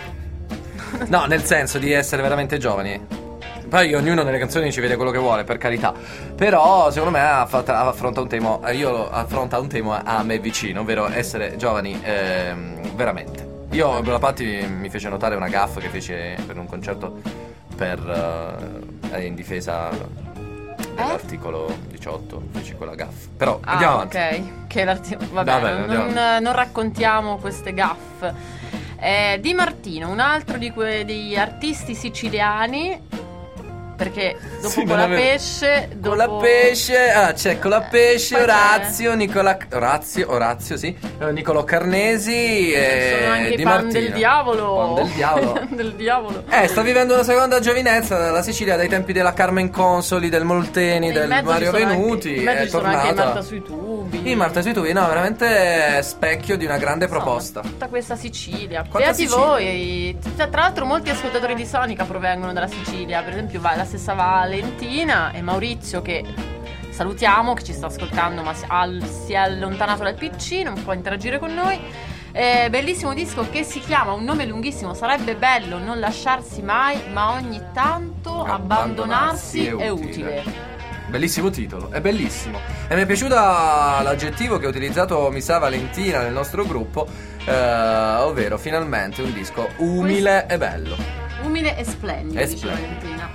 No, nel senso di essere veramente giovani. Poi ognuno nelle canzoni ci vede quello che vuole, per carità. Però secondo me affronta, affronta un tema, io affronta un tema a me vicino, ovvero essere giovani ehm, veramente. Io la Patti mi fece notare una gaffe che fece per un concerto per uh, in difesa dell'articolo diciotto, fece quella gaffe. Però ah, andiamo avanti. Ok, che l'articolo vabbè, Vabbè, non, non raccontiamo queste gaffe. eh, Di Martino, un altro di quei degli artisti siciliani, perché dopo Sì, con non la ave- pesce dopo... Con la pesce, ah, c'è con la pesce, Poi Orazio, Nicola Orazio, Orazio, sì, eh, Niccolò Carnesi e sono anche Di i pan Martino. del diavolo. Pan del diavolo. del diavolo. Eh, sta vivendo una seconda giovinezza la Sicilia dai tempi della Carmen Consoli, del Molteni, In del mezzo Mario ci sono Venuti. anche, in mezzo è ci sono anche i tornata. Marta sui tubi. I Marta sui tubi, no, veramente specchio di una grande Insomma, proposta. tutta questa Sicilia. Quanta Beati Sicilia? voi. Cioè, tra l'altro molti ascoltatori di Sonica provengono dalla Sicilia. Per esempio va la stessa Valentina e Maurizio, che salutiamo, che ci sta ascoltando ma si, al, si è allontanato dal P C, non può interagire con noi. Eh, bellissimo disco che si chiama, un nome lunghissimo, sarebbe bello non lasciarsi mai, ma ogni tanto abbandonarsi, Abbandonarsi è utile. Bellissimo titolo, è bellissimo. E mi è piaciuta l'aggettivo che ha utilizzato, mi sa, Valentina nel nostro gruppo, eh, ovvero finalmente un disco umile e bello. Umile e splendido, E dice splendido. Valentina.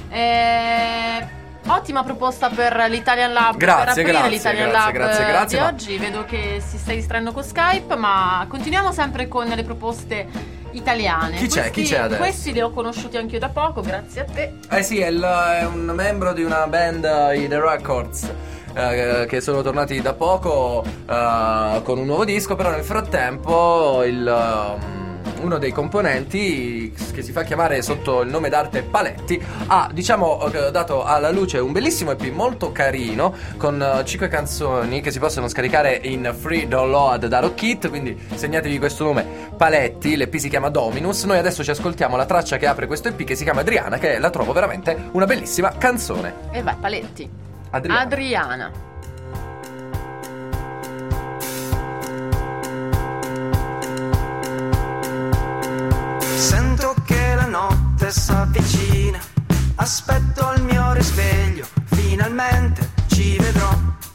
Eh, ottima proposta per l'Italian Lab. Grazie, per aprire grazie, l'Italian grazie, Lab grazie, grazie, di ma- oggi. Vedo che si stai distraendo con Skype, ma continuiamo sempre con le proposte italiane. Chi c'è? Questi- Chi c'è adesso? Questi li ho conosciuti anche io da poco, grazie a te. Eh sì, è, il- è un membro di una band, eh, i The Records, eh, che sono tornati da poco eh, con un nuovo disco, però nel frattempo il, um, uno dei componenti, che si fa chiamare sotto il nome d'arte Paletti, ha, diciamo, eh, dato alla luce un bellissimo E P molto carino con eh, cinque canzoni che si possono scaricare in free download da Rockkit, quindi segnatevi questo nome, Paletti. L'E P si chiama Dominus. Noi adesso ci ascoltiamo la traccia che apre questo E P, che si chiama Adriana, che la trovo veramente una bellissima canzone. E vai, Paletti. Adriana. Adriana. Sento che la notte s'avvicina, aspetto il mio risveglio, finalmente ci vedrò.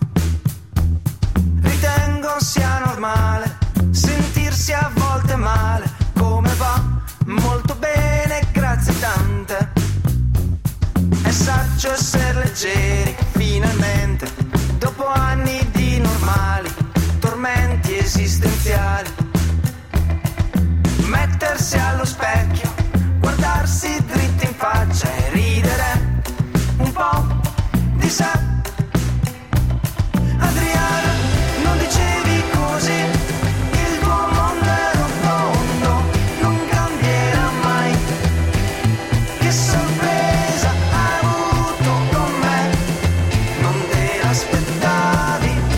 Ritengo sia normale sentirsi a volte male, come va? Molto bene, grazie tante. È saggio essere leggeri, finalmente, dopo anni di normali tormenti esistenziali. Mettersi allo specchio, guardarsi dritti in faccia e ridere un po' di sé. Adriana, non dicevi così, il tuo mondo è rotondo, non cambierà mai. Che sorpresa hai avuto con me, non te l'aspettavi.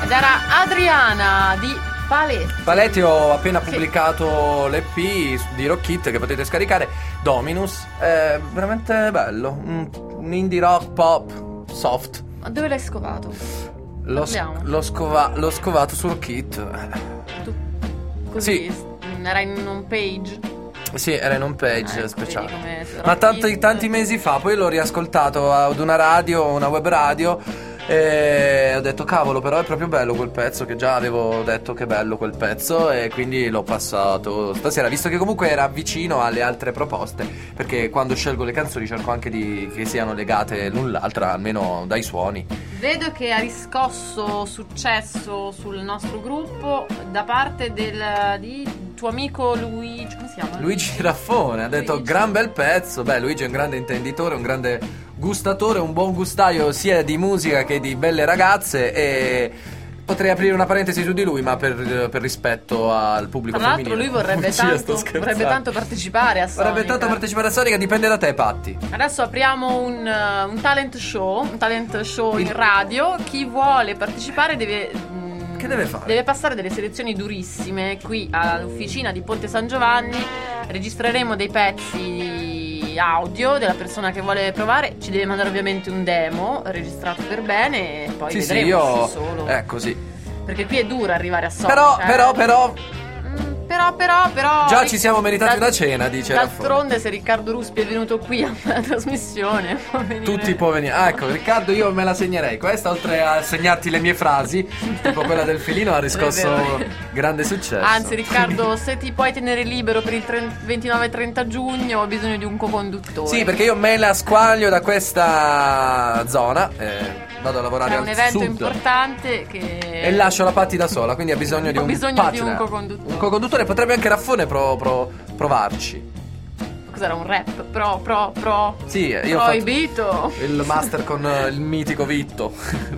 Ed era Adriana di Paletti. Paletti, ho appena pubblicato l'E P di Rock It che potete scaricare, Dominus, è veramente bello, un, un indie rock pop soft. Ma dove l'hai scovato? L'ho, Parliamo. l'ho, scova- l'ho scovato su Rock It. Tu, così, Sì. era in un page? Sì, era in un page Ecco, speciale. vedi come su Ma Rock tanti, It- tanti mesi fa, poi l'ho riascoltato ad una radio, una web radio, e ho detto cavolo, però è proprio bello quel pezzo, che già avevo detto che bello quel pezzo, e quindi l'ho passato stasera, visto che comunque era vicino alle altre proposte, perché quando scelgo le canzoni cerco anche di che siano legate l'un l'altra, almeno dai suoni. Vedo che ha riscosso successo sul nostro gruppo da parte del di tuo amico Luigi, come si chiama? Luigi Raffone ha detto Luigi. gran bel pezzo. Beh, Luigi è un grande intenditore, un grande gustatore, un buon gustaio sia di musica che di belle ragazze, e potrei aprire una parentesi su di lui, ma per, per rispetto al pubblico Tra l'altro femminile. lui vorrebbe Sì, sto tanto, scherzando. vorrebbe tanto partecipare a Sonica. Vorrebbe tanto partecipare a Sonica, dipende da te, Patti. Adesso apriamo un, uh, un talent show, un talent show in radio. Chi vuole partecipare deve... mm, Che deve fare? Deve passare delle selezioni durissime qui all'officina di Ponte San Giovanni. Registreremo dei pezzi audio della persona che vuole provare. Ci deve mandare ovviamente un demo registrato per bene, e poi Sì, sì, vedremo io se solo. è così. Perché qui è duro arrivare a Sonica. Però, eh. però, però Mm, Però, però, però. già ci siamo meritati D'al- una cena, dice Raffone. D'altronde, se Riccardo Ruspi è venuto qui a fare la trasmissione, può venire. Tutti può venire. Ah, ecco, Riccardo, io me la segnerei. Questa, oltre a segnarti le mie frasi, tipo quella del filino, ha riscosso È vero. grande successo. Anzi, Riccardo, se ti puoi tenere libero per il ventinove e trenta giugno, ho bisogno di un co-conduttore. Sì, perché io me la squaglio da questa zona, eh, vado a lavorare C'è al un evento sud importante che. e lascio la Patti da sola, quindi ha bisogno di Ho un bisogno di partner. un co-conduttore. Un co-conduttore, potrebbe anche Raffone pro- pro- provarci. Cos'era un rap? Pro, pro, pro. Sì, io ho fatto Proibito. il master con eh, il mitico Vitto.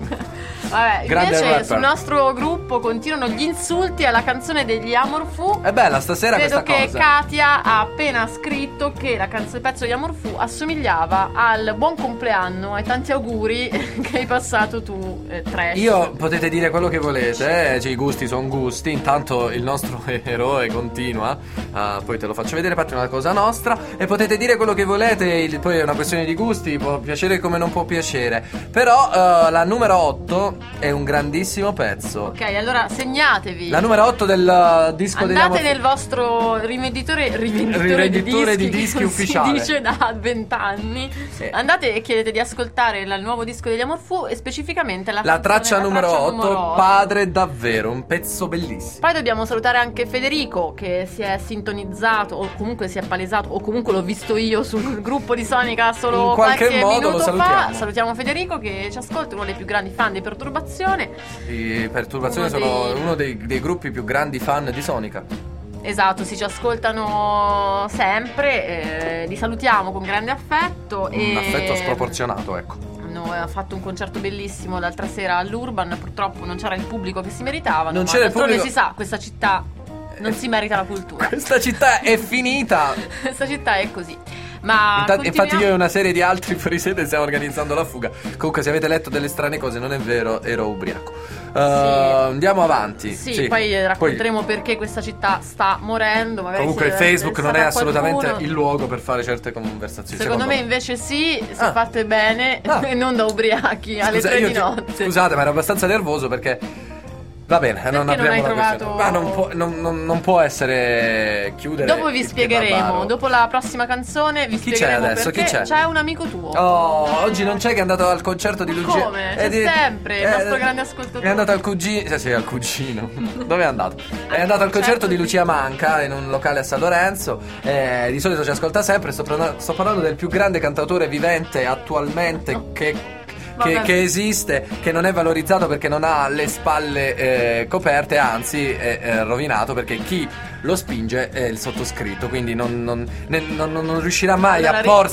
Vabbè, Grande invece rapper. sul nostro gruppo continuano gli insulti alla canzone degli Amor Fu. È bella stasera Vedo questa che cosa. Katia ha appena scritto che la canzone, il pezzo di Amor Fu assomigliava al buon compleanno, ai tanti auguri che hai passato tu, eh, trash. Io potete dire quello che volete, eh, cioè, i gusti sono gusti. Intanto il nostro eroe continua. Ah, poi te lo faccio vedere, Patti, una cosa nostra. E potete dire quello che volete. il- poi è una questione di gusti, può piacere come non può piacere. Però eh, la numero otto è un grandissimo pezzo. Ok, allora segnatevi. La numero otto del uh, disco degli Andate Amor- nel vostro rivenditore, rivenditore, Rivenditore di di dischi, dischi che ufficiale. si dice da vent'anni. Sì. Andate e chiedete di ascoltare il nuovo disco degli Amor Fu e specificamente la, La canzone- traccia la numero traccia otto, numero otto. Padre davvero, un pezzo bellissimo. Poi dobbiamo salutare anche Federico, che si è sintonizzato o comunque si è palesato, o comunque l'ho visto io sul gruppo di Sonica solo In qualche qualche modo minuto lo salutiamo. fa. Salutiamo Federico che ci ascolta, uno dei più grandi fan di Perturbazione. I Perturbazioni Uno sono dei- uno dei, dei gruppi più grandi fan di Sonica. Esatto, sì, ci ascoltano sempre, eh, li salutiamo con grande affetto. Un e affetto sproporzionato, ecco. hanno eh, fatto un concerto bellissimo l'altra sera all'Urban, purtroppo non c'era il pubblico che si meritavano, Non ma c'era il d'altronde pubblico- si sa, questa città non si merita la cultura. Questa città è finita. Questa città è così. Ma Inta- continuiamo- infatti io e una serie di altri fuorisede stiamo organizzando la fuga. Comunque se avete letto delle strane cose non è vero, ero ubriaco. Uh, Andiamo avanti. Sì, poi eh, racconteremo perché questa città sta morendo. Magari Comunque il se- Facebook è non è stata assolutamente qualcuno. il luogo per fare certe conversazioni. Secondo me invece sì, se Ah. fatte bene Ah. e non da ubriachi alle Scusa, tre io di ti- notte. Scusate, ma ero abbastanza nervoso perché. Va bene, non non apriamo hai la trovato- questione. Ma non può, non, non- non può essere chiudere. Dopo vi il spiegheremo, kebabaro. dopo la prossima canzone vi Chi c'è spiegheremo adesso? perché Chi c'è? un amico tuo. Oh, oggi non c'è che è andato al concerto di Lucia. Come? C'è sempre, il nostro grande ascoltatore. È andato al cugino. Sì, sì, al cugino. Dove è andato? È andato al concerto di Lucia Manca in un locale a San Lorenzo. Eh, di solito ci ascolta sempre. Sto parlando, sto parlando del più grande cantautore vivente attualmente che. Che, Vabbè. che esiste, che non è valorizzato perché non ha le spalle eh, coperte, anzi è, è rovinato perché chi lo spinge è il sottoscritto, quindi non, non, ne- non- non riuscirà mai Allora, a ri- porsi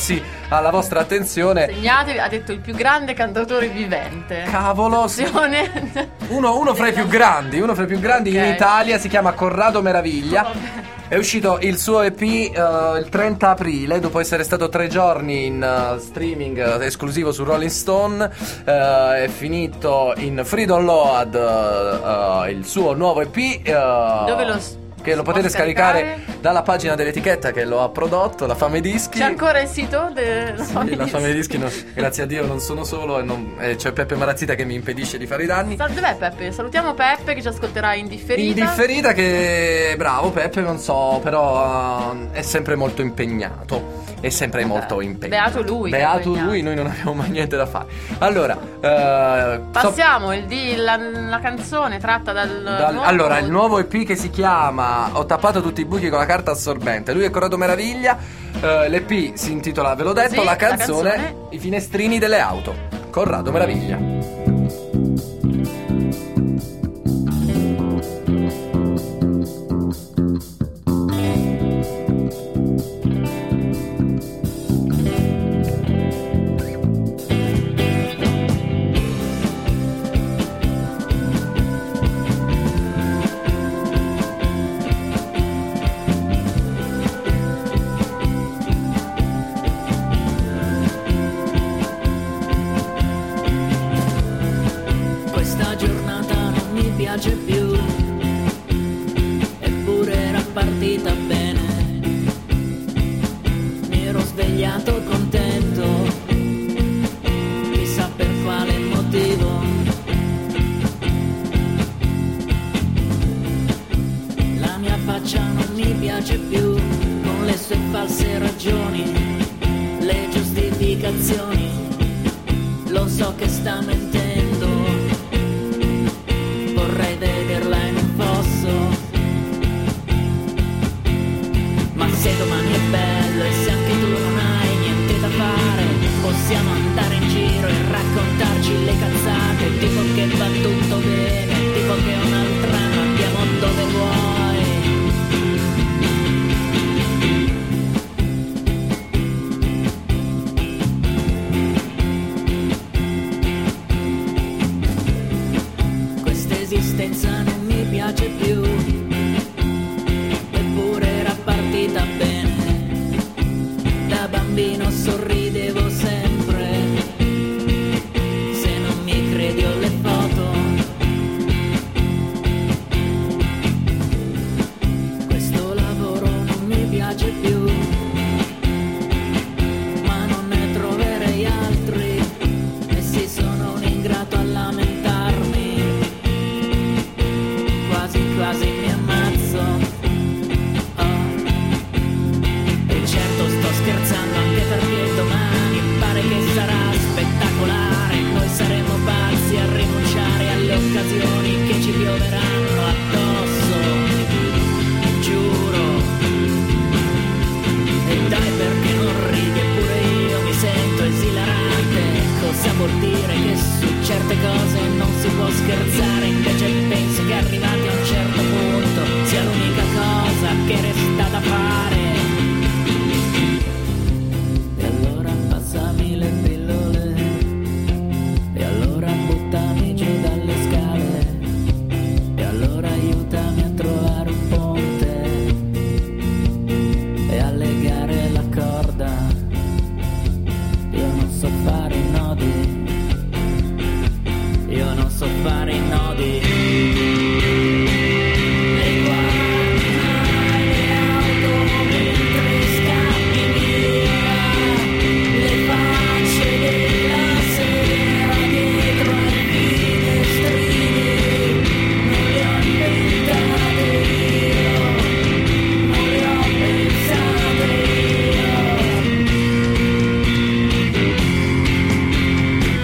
alla vostra attenzione. Segnatevi, ha detto il più grande cantautore vivente. Cavolo, Attenzione. uno, uno fra i più grandi, uno fra i più grandi Ok. in Italia, si chiama Corrado Meraviglia. Vabbè. È uscito il suo E P eh, il trenta aprile, dopo essere stato tre giorni in eh, streaming eh, esclusivo su Rolling Stone. Eh, è finito in free download eh, eh, il suo nuovo E P. eh, Dove lo s- che lo si può potete scaricare scaricare? dalla pagina dell'etichetta che lo ha prodotto, la Fame Dischi. C'è ancora il sito della Sì, la Fame Dischi, no, grazie a Dio non sono solo e, non- e c'è Peppe Marazzita che mi impedisce di fare i danni. Sa- Dov'è Peppe? Salutiamo Peppe che ci ascolterà in differita. In differita che bravo Peppe, non so, però eh, è sempre molto impegnato. È sempre Vabbè, molto impegnato. beato lui che è Beato impegnato. lui, noi non abbiamo mai niente da fare. Allora, eh, so- Passiamo il di, la, la canzone tratta dal, dal- nuovo- allora, il nuovo E P che si chiama Ho tappato tutti i buchi con la carta assorbente. Lui è Corrado Meraviglia. eh, L'E P si intitola, ve l'ho detto, Sì, la la canzone, canzone. I finestrini delle auto. Corrado Meraviglia. Questa giornata non mi piace più, eppure era partita bene. Mi ero svegliato contento, chissà per quale motivo. La mia faccia non mi piace più, con le sue false ragioni, le giustificazioni. Lo so che sta mentendo, vorrei vederla in un fosso. Ma se domani è bello e se anche tu non hai niente da fare, possiamo andare in giro e raccontarci le cazzate, tipo che va tutto bene, tipo che un'altra non andiamo dove vuoi. Questa esistenza non mi piace più, eppure era partita bene. Da bambino sorridevo sempre, se non mi credi ho le foto. Questo lavoro non mi piace più, ma non ne troverei altri, e sì sono un ingrato a lamentarmi, quasi quasi mi ammazzo. Oh. E certo sto scherzando, anche perché domani pare che sarà spettacolare. Noi saremo pazzi a rinunciare alle occasioni che ci pioveranno addosso, giuro. E dai, perché non ridi, eppure io mi sento esilarante. Cosa vuol dire che su certe cose non si può scherzare? Invece penso che arrivati a un certo punto sia l'unica cosa che resta da fare. E allora passami le pillole, e allora buttami giù dalle scale, e allora aiutami a trovare un ponte e a legare la corda. Io non so fare i nodi, io non so fare i nodi. E guardai le auto mentre scappi via, le facce della sera dietro ai finestrini. Non le ho inventate io, non le ho pensate io.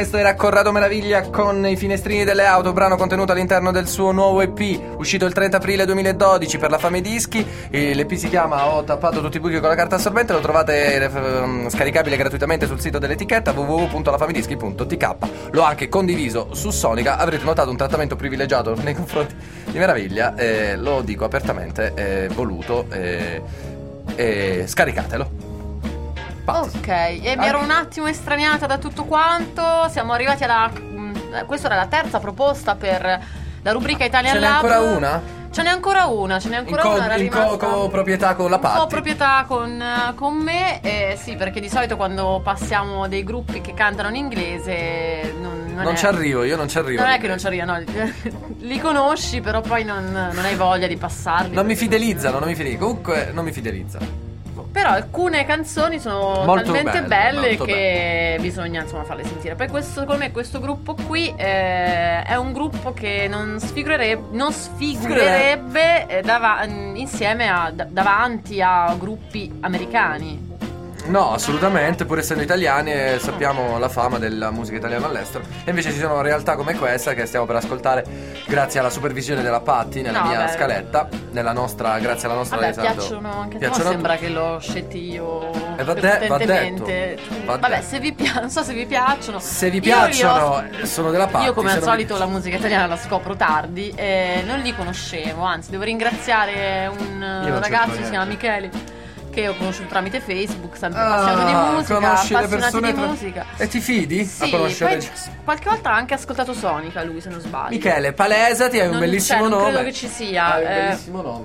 questo era Corrado Meraviglia con I finestrini delle auto, brano contenuto all'interno del suo nuovo E P, uscito il trenta aprile duemiladodici per la Fame Dischi. E l'E P si chiama Ho tappato tutti i buchi con la carta assorbente, lo trovate eh, scaricabile gratuitamente sul sito dell'etichetta w w w punto la famedischi punto t k. L'ho anche condiviso su Sonica, avrete notato un trattamento privilegiato nei confronti di Meraviglia, eh, lo dico apertamente, eh, voluto, eh, eh, scaricatelo. Pazzi. Ok, e mi Anche- ero un attimo estraniata da tutto quanto. Siamo arrivati alla. mh, Questa era la terza proposta per la rubrica Italian Ce n'è Lab. ancora una? Ce n'è ancora una, ce n'è In, ancora co- una. era in co- rimasta- coproprietà con la Un Patti. po' proprietà con, eh, con me, eh, sì, perché di solito quando passiamo dei gruppi che cantano in inglese non, non, Non è, ci arrivo, io non ci arrivo. Non è che non ci arriva, no, li conosci, però poi non, non hai voglia di passarli. Non mi fidelizzano, non mi fidelizzano. Comunque non mi fidelizzano. Però alcune canzoni sono Molto talmente belle, belle, molto che bisogna insomma farle sentire. Poi questo, secondo me questo gruppo qui eh, è un gruppo che non sfigurerebbe, non sfigurerebbe eh, dava- insieme a, da- davanti a gruppi americani. No, assolutamente, pur essendo italiani eh, sappiamo la fama della musica italiana all'estero. E invece ci sono realtà come questa che stiamo per ascoltare grazie alla supervisione della Patti nella No, mia beh. scaletta, nella nostra, grazie alla nostra Vabbè, Alessandro. piacciono anche a te, Piacciono non a sembra tutti. che l'ho scelti io Eh, va de- va prepotentemente. detto, va Vabbè, detto. se vi piace, non so se vi piacciono. Se vi Io piacciono, li ho- sono della Patti. Io come se al non vi- solito la musica italiana la scopro tardi e non li conoscevo, anzi devo ringraziare un non eh, c'entro ragazzo che si niente. chiama Michele, che ho conosciuto tramite Facebook, sempre Ah, appassionato di musica, conosci le appassionati persone di tra- musica. E ti fidi a Sì, conoscere? poi qualche volta ha anche ascoltato Sonica lui, se non sbaglio. Michele, palesati, hai un Non- bellissimo cioè, non nome. credo che ci sia, Hai un eh. bellissimo nome.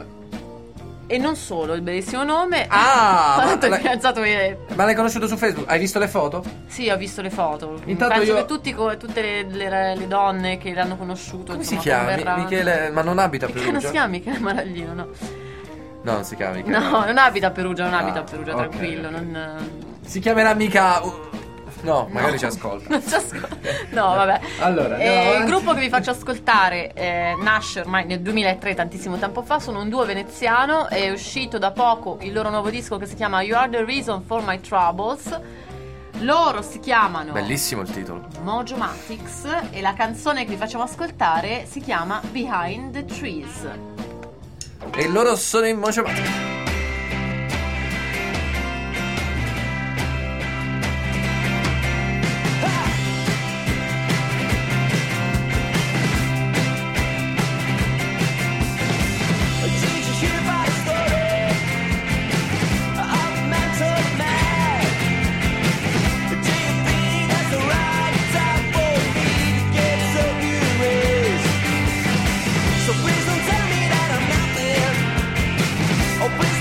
E non solo, il bellissimo nome. Ah, ha ma detto il l'hai- fidanzato che... Ma l'hai conosciuto su Facebook? Hai visto le foto? Sì, ho visto le foto. Intanto Penso io- che tutti, co- tutte le, le- le donne che l'hanno conosciuto, Come insomma, si chiama? Mi- converranno. Michele, ma non abita a Michele non Perugia? si chiama Michele Maraglino, no. No, non si chiama Michele. No, non abita a Perugia, non Ah, abita a Perugia, ok, tranquillo. ok. Non, Si chiamerà mica. No, magari ci ascolta. non ci ascolta. No, vabbè. Allora, andiamo Eh, il avanti. gruppo che vi faccio ascoltare eh, nasce ormai nel duemilatré, tantissimo tempo fa. Sono un duo veneziano. È uscito da poco il loro nuovo disco che si chiama You Are the Reason for My Troubles. Loro si chiamano Bellissimo il titolo. Mojo Matix e la canzone che vi facciamo ascoltare si chiama Behind the Trees. E loro sono in Mojo Matix. So please don't tell me that I'm nothing. Oh, please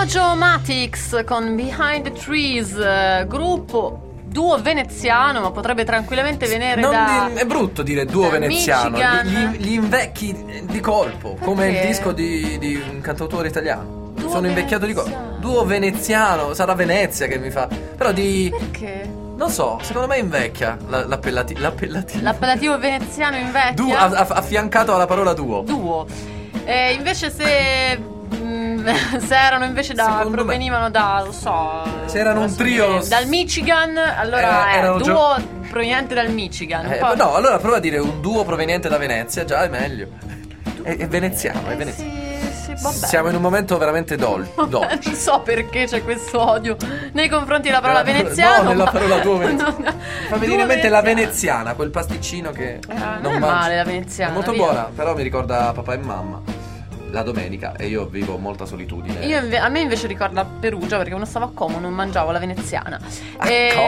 Mojomatics con Behind the Trees, eh, gruppo duo veneziano, ma potrebbe tranquillamente venire Non da di- è brutto dire duo da veneziano, Michigan. gli, gli invecchi di colpo, come il Perché? disco di, di un cantautore italiano. Duo Sono invecchiato di colpo. veneziano. Duo veneziano, sarà Venezia che mi fa. Però di. Perché? Non so, secondo me invecchia la- l'appellati- l'appellativo. L'appellativo veneziano invecchia. Duo, a- a- affiancato alla parola duo. Duo. Eh, invece se mm, se erano invece da Secondo me- provenivano da, non so, Se erano un posso trio- dire, dal Michigan, allora Eh, è erano duo proveniente dal Michigan. Eh, Poi- no, allora prova a dire un duo proveniente da Venezia, già è meglio. È, è veneziano, è Eh, veneziano. sì, sì, vabbè. Siamo in un momento veramente dol- dolce. Non so perché c'è questo odio nei confronti della parola veneziano. No, nella ma- parola duo veneziano. Non- Mi fa venire duo in mente la veneziano. veneziana, quel pasticcino che Eh, non non è mangio. male la veneziana, È molto via. buona, però mi ricorda papà e mamma la domenica e io vivo molta solitudine. Io inve- a me invece ricorda Perugia, perché quando stavo a Como non mangiavo la veneziana. A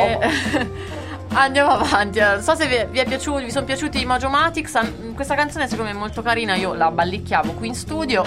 E- Andiamo avanti. Non so se vi, vi è piaciuto, vi sono piaciuti i Mojomatics. An- Questa canzone secondo me è molto carina. Io la ballicchiavo qui in studio.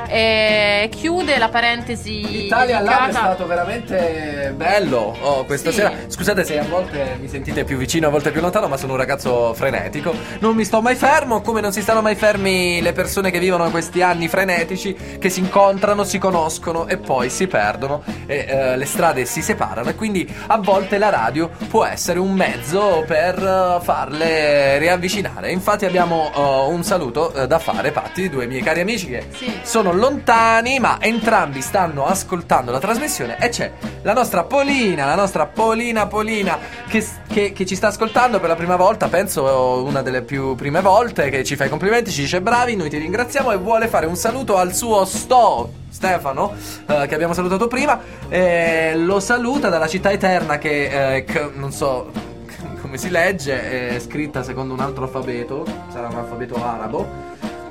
E chiude la parentesi. Italia Lab è dedicata- stato veramente bello oh, questa Sì. sera. Scusate se a volte mi sentite più vicino, a volte più lontano, ma sono un ragazzo frenetico. Non mi sto mai fermo, come non si stanno mai fermi le persone che vivono questi anni frenetici, che si incontrano, si conoscono e poi si perdono e eh, le strade si separano. E quindi a volte la radio può essere un mezzo per eh, farle riavvicinare. Infatti abbiamo eh, un saluto eh, da fare, Patti, di due miei cari amici che Sì. sono lontani, ma entrambi stanno ascoltando la trasmissione. E c'è la nostra Polina, la nostra Polina Polina che, che- che ci sta ascoltando per la prima volta, penso una delle più prime volte, che ci fa i complimenti, ci dice bravi, noi ti ringraziamo e vuole fare un saluto al suo sto Stefano, eh, che abbiamo salutato prima. Eh, lo saluta dalla città eterna che, eh, che non so come si legge, è scritta secondo un altro alfabeto, sarà un alfabeto arabo.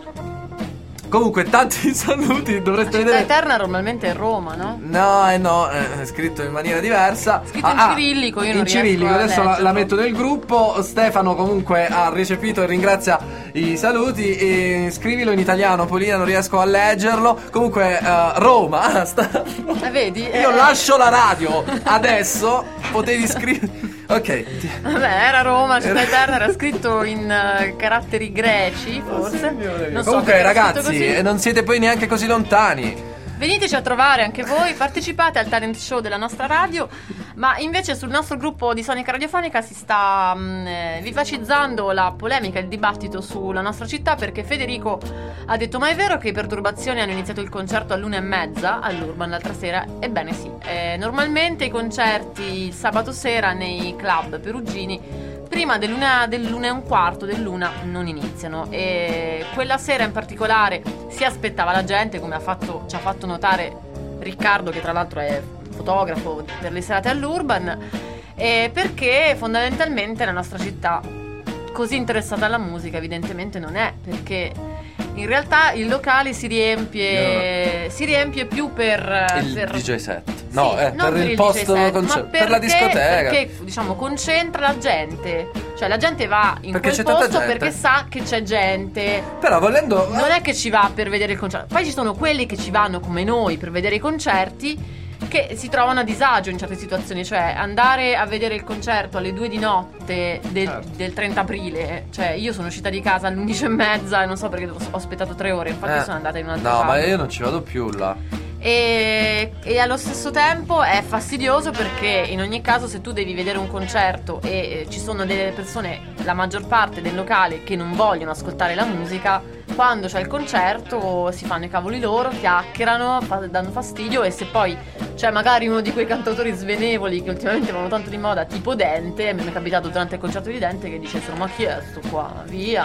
Comunque tanti saluti, dovreste La città vedere. eterna normalmente è Roma, no? No, eh no, è scritto in maniera diversa. Scritto in cirillico, io non in riesco cirillico, a adesso la, leggerlo. la metto nel gruppo. Stefano comunque ha recepito e ringrazia i saluti. E scrivilo in italiano, Polina, non riesco a leggerlo. Comunque eh, Roma sta... Eh, vedi? Io Eh, lascio la radio adesso, potevi scrivere. Ok. Vabbè, era Roma, città eterna, era scritto in eh, caratteri greci, forse. Non so Comunque perché era scritto ragazzi, così. eh, non siete poi neanche così lontani. Veniteci a trovare anche voi, partecipate al talent show della nostra radio, ma invece sul nostro gruppo di Sonica Radiofonica si sta mh, eh, vivacizzando la polemica, il dibattito sulla nostra città, perché Federico ha detto: ma è vero che i Perturbazioni hanno iniziato il concerto all'una e mezza all'Urban l'altra sera? Ebbene sì, eh, normalmente i concerti il sabato sera nei club perugini prima dell'una, dell'una e un quarto, dell'una non iniziano, e quella sera in particolare si aspettava la gente, come ha fatto, ci ha fatto notare Riccardo, che tra l'altro è fotografo per le serate all'Urban, e perché fondamentalmente la nostra città così interessata alla musica evidentemente non è, perché in realtà il locale si riempie si riempie più per Il per- D J set. No, sì, eh, non per il D J post set, concer- ma per la perché- discoteca. perché diciamo concentra la gente, cioè la gente va in Perché quel c'è tanta posto gente. perché sa che c'è gente, Però volendo non è che ci va per vedere il concerto. Poi ci sono quelli che ci vanno come noi per vedere i concerti, che si trovano a disagio in certe situazioni, cioè andare a vedere il concerto alle due di notte del, Certo. del trenta aprile, cioè io sono uscita di casa alle undici e mezza e non so perché ho aspettato tre ore, infatti Eh. sono andata in un altro No, pub. ma io non ci vado più là. E, e allo stesso tempo è fastidioso perché in ogni caso se tu devi vedere un concerto e eh, ci sono delle persone, la maggior parte del locale, che non vogliono ascoltare la musica, quando c'è il concerto si fanno i cavoli loro, chiacchierano, fa- danno fastidio, e se poi c'è magari uno di quei cantautori svenevoli che ultimamente vanno tanto di moda, tipo Dente, mi è capitato durante il concerto di Dente che dicessero: ma chi è sto qua? Via!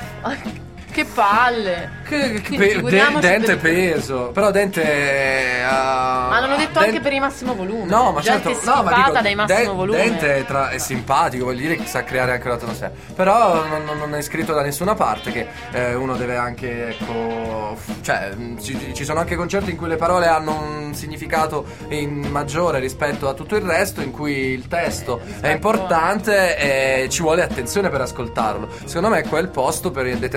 Che palle! Che, che Quindi pe- figuriamoci de- dente per- peso. Però Dente ha. Ma l'hanno detto Den- anche per i massimo volume. No, ma gente certo, no, ma schifata dico, dai massimo De- volume. Dente è, tra- è simpatico, vuol dire che sa creare anche l'atmosfera. Però non, non- non è scritto da nessuna parte che eh, uno deve anche, ecco, f- cioè mh, ci, ci sono anche concerti in cui le parole hanno un significato in maggiore rispetto a tutto il resto, in cui il testo è importante e ci vuole attenzione per ascoltarlo. Secondo me è quel posto per determinati concerti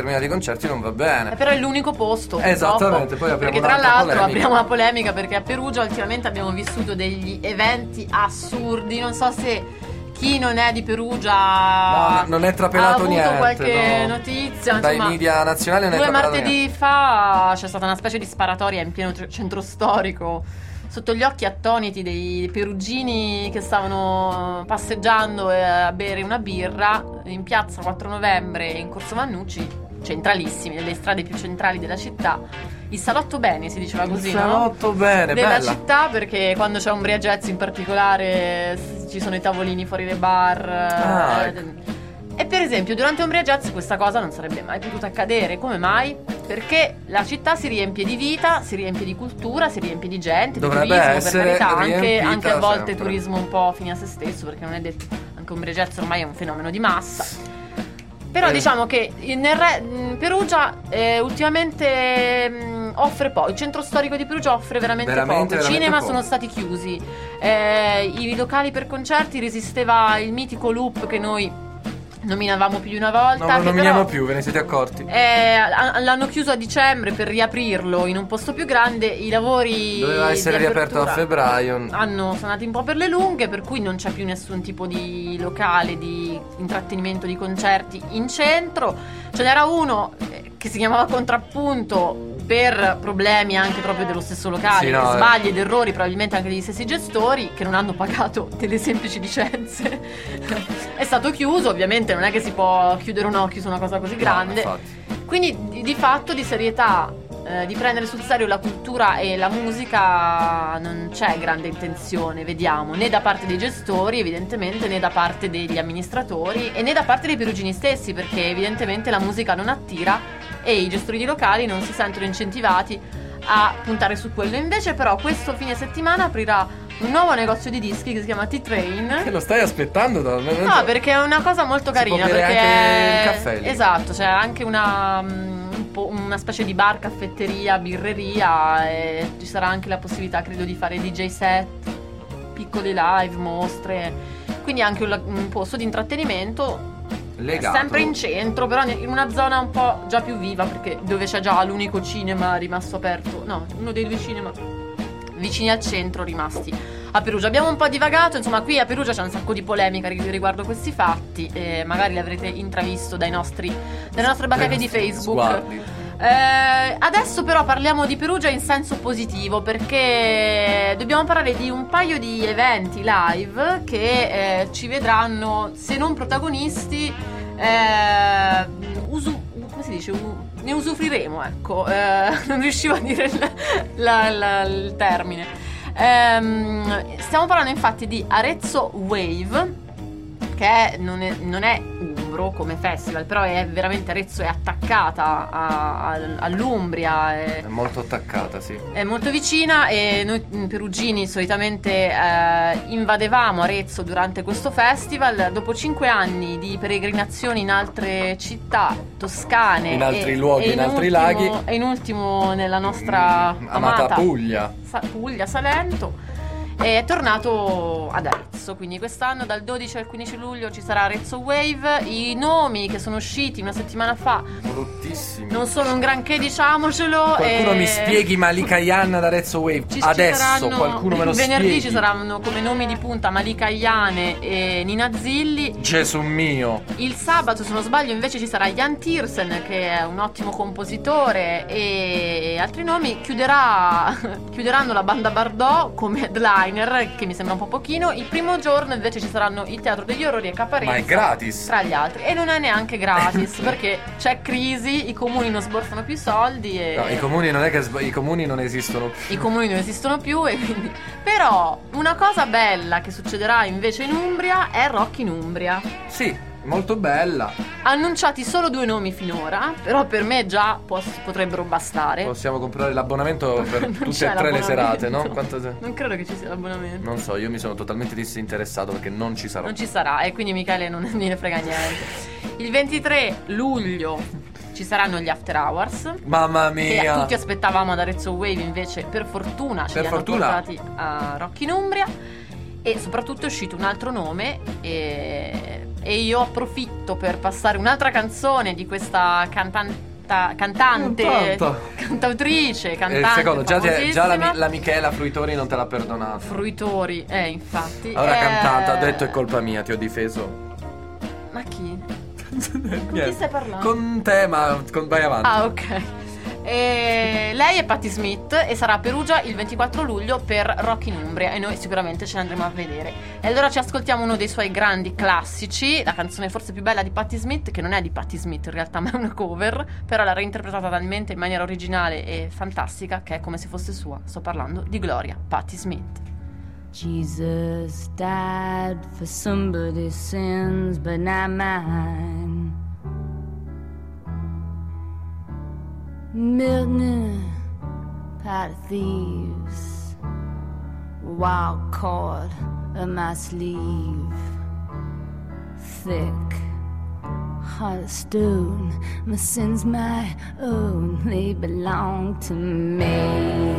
concerti non va bene. Eh, però è l'unico posto. Esattamente, poi apriamo perché tra un'altra l'altro polemica. apriamo una polemica perché a Perugia ultimamente abbiamo vissuto degli eventi assurdi. Non so se chi non è di Perugia No, non è trapelato ha avuto niente, qualche no. notizia. Dai Insomma, media nazionali non è due trapelato martedì niente. fa c'è stata una specie di sparatoria in pieno tr- centro storico, sotto gli occhi attoniti dei perugini che stavano passeggiando eh, a bere una birra in piazza quattro novembre in Corso Vannucci, centralissimi, nelle strade più centrali della città. Il salotto bene, si diceva così, Il no? salotto bene, Della bella. città, perché quando c'è Umbriagezzi in particolare s- ci sono i tavolini fuori dai bar. Ah, eh, ecco. E per esempio durante Umbriagezzi questa cosa non sarebbe mai potuta accadere. Come mai? Perché la città si riempie di vita, si riempie di cultura, si riempie di gente, Dovrebbe di turismo, essere per carità, anche, riempita anche a volte sempre. turismo un po' fine a se stesso, perché non è detto, anche Umbriagezzi ormai è un fenomeno di massa. Però Eh. diciamo che nel re, mh, Perugia eh, ultimamente mh, offre poco. Il centro storico di Perugia offre veramente, Veramente, poco. I veramente cinema poco. sono stati chiusi. Eh, I locali per concerti resisteva il mitico Loop che noi nominavamo più di una volta. Non lo che nominiamo però, più, ve ne siete accorti? eh, a- l'hanno chiuso a dicembre per riaprirlo in un posto più grande. I lavori Doveva essere di riaperto a apertura febbraio. hanno sono andati un po' per le lunghe, per cui non c'è più nessun tipo di locale di intrattenimento, di concerti in centro. Ce n'era uno eh, che si chiamava Contrappunto per problemi anche proprio dello stesso locale, Sì, no, sbagli ed errori probabilmente anche degli stessi gestori che non hanno pagato delle semplici licenze. È stato chiuso, ovviamente non è che si può chiudere un occhio su una cosa così grande. No, infatti. Quindi di, di fatto di serietà, eh, di prendere sul serio la cultura e la musica non c'è grande intenzione, vediamo, né da parte dei gestori evidentemente, né da parte degli amministratori e né da parte dei perugini stessi, perché evidentemente la musica non attira e i gestori di locali non si sentono incentivati a puntare su quello. Invece però questo fine settimana aprirà un nuovo negozio di dischi che si chiama T-Train. Che lo stai aspettando da me? No, perché è una cosa molto Si può carina. bere Perché anche il caffè lì. esatto, c'è anche una, mm, un po' una specie di bar, caffetteria, birreria. E ci sarà anche la possibilità, credo, di fare D J set, piccoli live, mostre. Quindi anche un, un posto di intrattenimento. Legato. Sempre in centro, però in una zona un po' già più viva, perché dove c'è già l'unico cinema rimasto aperto. No, uno dei due cinema vicini al centro rimasti a Perugia. Abbiamo un po' divagato, insomma qui a Perugia c'è un sacco di polemica riguardo questi fatti e magari le avrete intravisto dai nostri, dalle nostre bacheche di Facebook. Sguardi. Eh, adesso però parliamo di Perugia in senso positivo, perché dobbiamo parlare di un paio di eventi live che eh, ci vedranno, se non protagonisti, eh, usu- come si dice? U- ne usufruiremo, ecco. Eh, non riuscivo a dire il, la- la- il termine. Ehm, stiamo parlando infatti di Arezzo Wave, che è- non, è, non è Umbro come festival, però è veramente Arezzo, è attaccata a- a- all'Umbria, è, È molto attaccata, sì. è molto vicina e noi mm, perugini solitamente eh, invadevamo Arezzo durante questo festival. Dopo cinque anni di peregrinazioni in altre città toscane, In altri e- luoghi, e in altri ultimo- laghi. e in ultimo nella nostra Mm, amata, amata Puglia. Sa- Puglia, Salento, è tornato ad Arezzo. Quindi quest'anno dal dodici al quindici luglio ci sarà Arezzo Wave. I nomi che sono usciti una settimana fa Bruttissimi. non sono un granché, diciamocelo. Qualcuno e- mi spieghi Malika Yan ad Arezzo Wave. Ci- ci Adesso saranno- qualcuno me lo venerdì spieghi. ci saranno come nomi di punta Malika Ayane e Nina Zilli. Gesù mio. Il sabato, se non sbaglio, invece ci sarà Jan Tiersen, che è un ottimo compositore, e altri nomi. Chiuderà chiuderanno la banda Bardot come headliner, che mi sembra un po' pochino. Il primo giorno invece ci saranno il Teatro degli Orrori e Caparezza, Ma è gratis. tra gli altri. E non è neanche gratis perché c'è crisi, i comuni non sborsano più soldi e No, i comuni non è che sb- i comuni non esistono più. i comuni non esistono più e quindi... Però una cosa bella che succederà invece in Umbria è Rock in Umbria. Sì, molto bella. Annunciati solo due nomi finora, però per me già pos- potrebbero bastare. Possiamo comprare l'abbonamento per Non tutte c'è e tre le serate, no? l'abbonamento. Quanto- Non credo che ci sia l'abbonamento. Non so, io mi sono totalmente disinteressato perché non ci sarò. Non ci sarà e quindi Michele non ne frega niente. Il ventitré luglio ci saranno gli After Hours, Mamma che mia. tutti aspettavamo ad Arezzo Wave, invece per fortuna ci Per li hanno fortuna. portati a Rock in Umbria. E soprattutto è uscito un altro nome e, e io approfitto per passare un'altra canzone di questa cantan- canta- cantante, Tanto. cantautrice, E cantante. il secondo, già, ti- già la, famosissima. la Michela Fruitori non te l'ha perdonato. Fruitori, eh, infatti. Ora eh, cantata, ha detto è colpa mia, ti ho difeso. Ma chi? Niente. stai parlando? Con te, ma con- vai avanti. Ah, ok. E lei è Patti Smith e sarà a Perugia il ventiquattro luglio per Rock in Umbria e noi sicuramente ce ne andremo a vedere. E allora ci ascoltiamo uno dei suoi grandi classici, la canzone forse più bella di Patti Smith, che non è di Patti Smith in realtà, ma è una cover, però l'ha reinterpretata talmente in maniera originale e fantastica che è come se fosse sua. Sto parlando di Gloria Patti Smith. Jesus died for somebody's sins, but not mine. Milton, pot of thieves, wild cord of my sleeve, thick, heart of stone, my sins my own, they belong to me,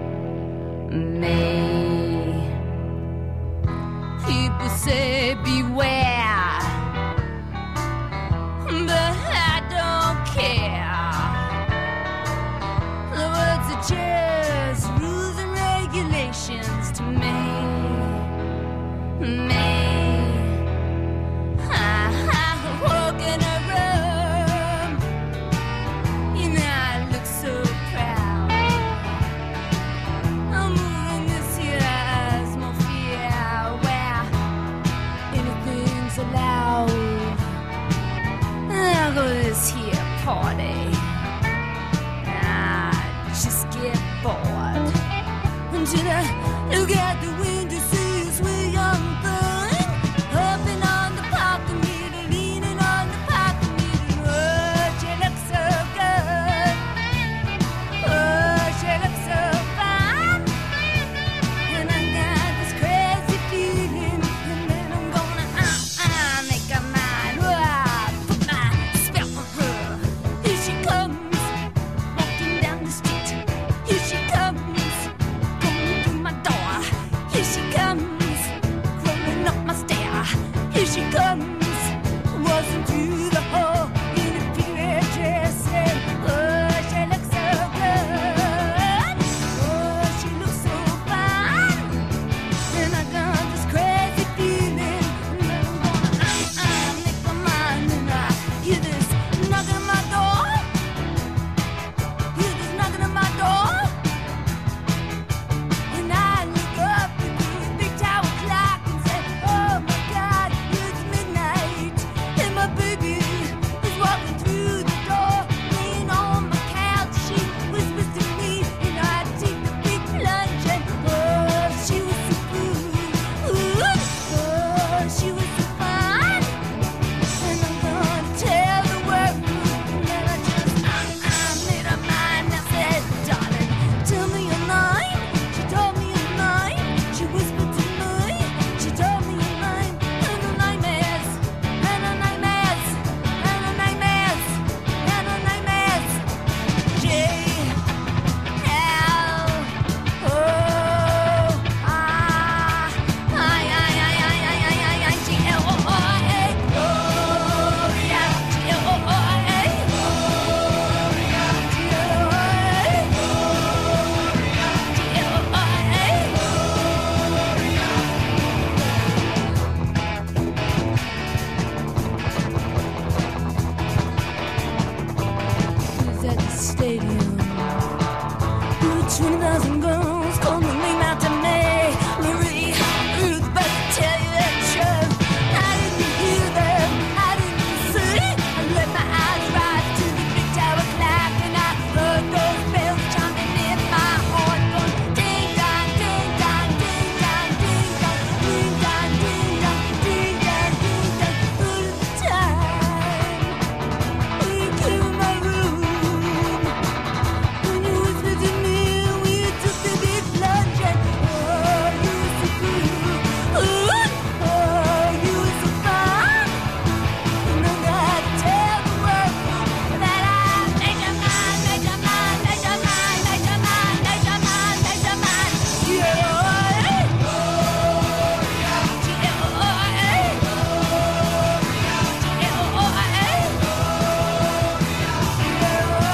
me. People say beware, but I don't care. The words are just rules and regulations to me, me. I, I walk in a room, you know I look so proud. I'm moving this here small fear where anything's allowed. I'll go to this here party. Just get bored until I look out the window, see a sweet young thing hopping on the parking meter, leaning on the parking meter. Oh, she looks so good. Oh, she looks so fine. And I got this crazy feeling, and then I'm gonna uh uh make her mine. Oh, I put my spell on her. Here she comes. Down the street, here she comes, coming through my door. Here she comes, crawling up my stair. Here she comes, waltzing through the hall in a period dress. And oh, she looks so good. Oh, she looks so fine. And I got this crazy feeling, and then I'm gonna uh, uh, make my mind. And I hear this knocking on my door. Hear this knocking on my door, and I look up at the big tower clock and say, oh my God, it's midnight, and my baby is walking through the door, laying on my couch. She whispers to me, and I take the big plunge, and oh, she was so good, ooh, oh, she was so fine, and I'm gonna tell the world, and then I just uh, uh, made up mind. I said, darling, tell me your name. She told me your name. She whispered to me. She told me your name. And her name is, and her name is, and her name is, and her name is J L O I I I I I I I I G L O I A Gloria G L O I A at the stadium, twenty thousand girls call my name out to me. Marie, Ruth, but to tell you that truth, I didn't hear them, I didn't see. I let my eyes rise to the big tower clock, and I heard those bells chiming in my heart, going ding dong, ding dong, ding dong, ding dong, ding dong, ding dong, ding dong, ding dong, all of the time. When you came in my room, when you whispered to me, we took the big plunge, and oh, you were so good, ooh, oh, you were so fine, and I gotta tell the world that I made your mind, made your mind, made your mind, made your mind, made your mind, made your mind, yeah, G L O I A, G L O I A, yeah.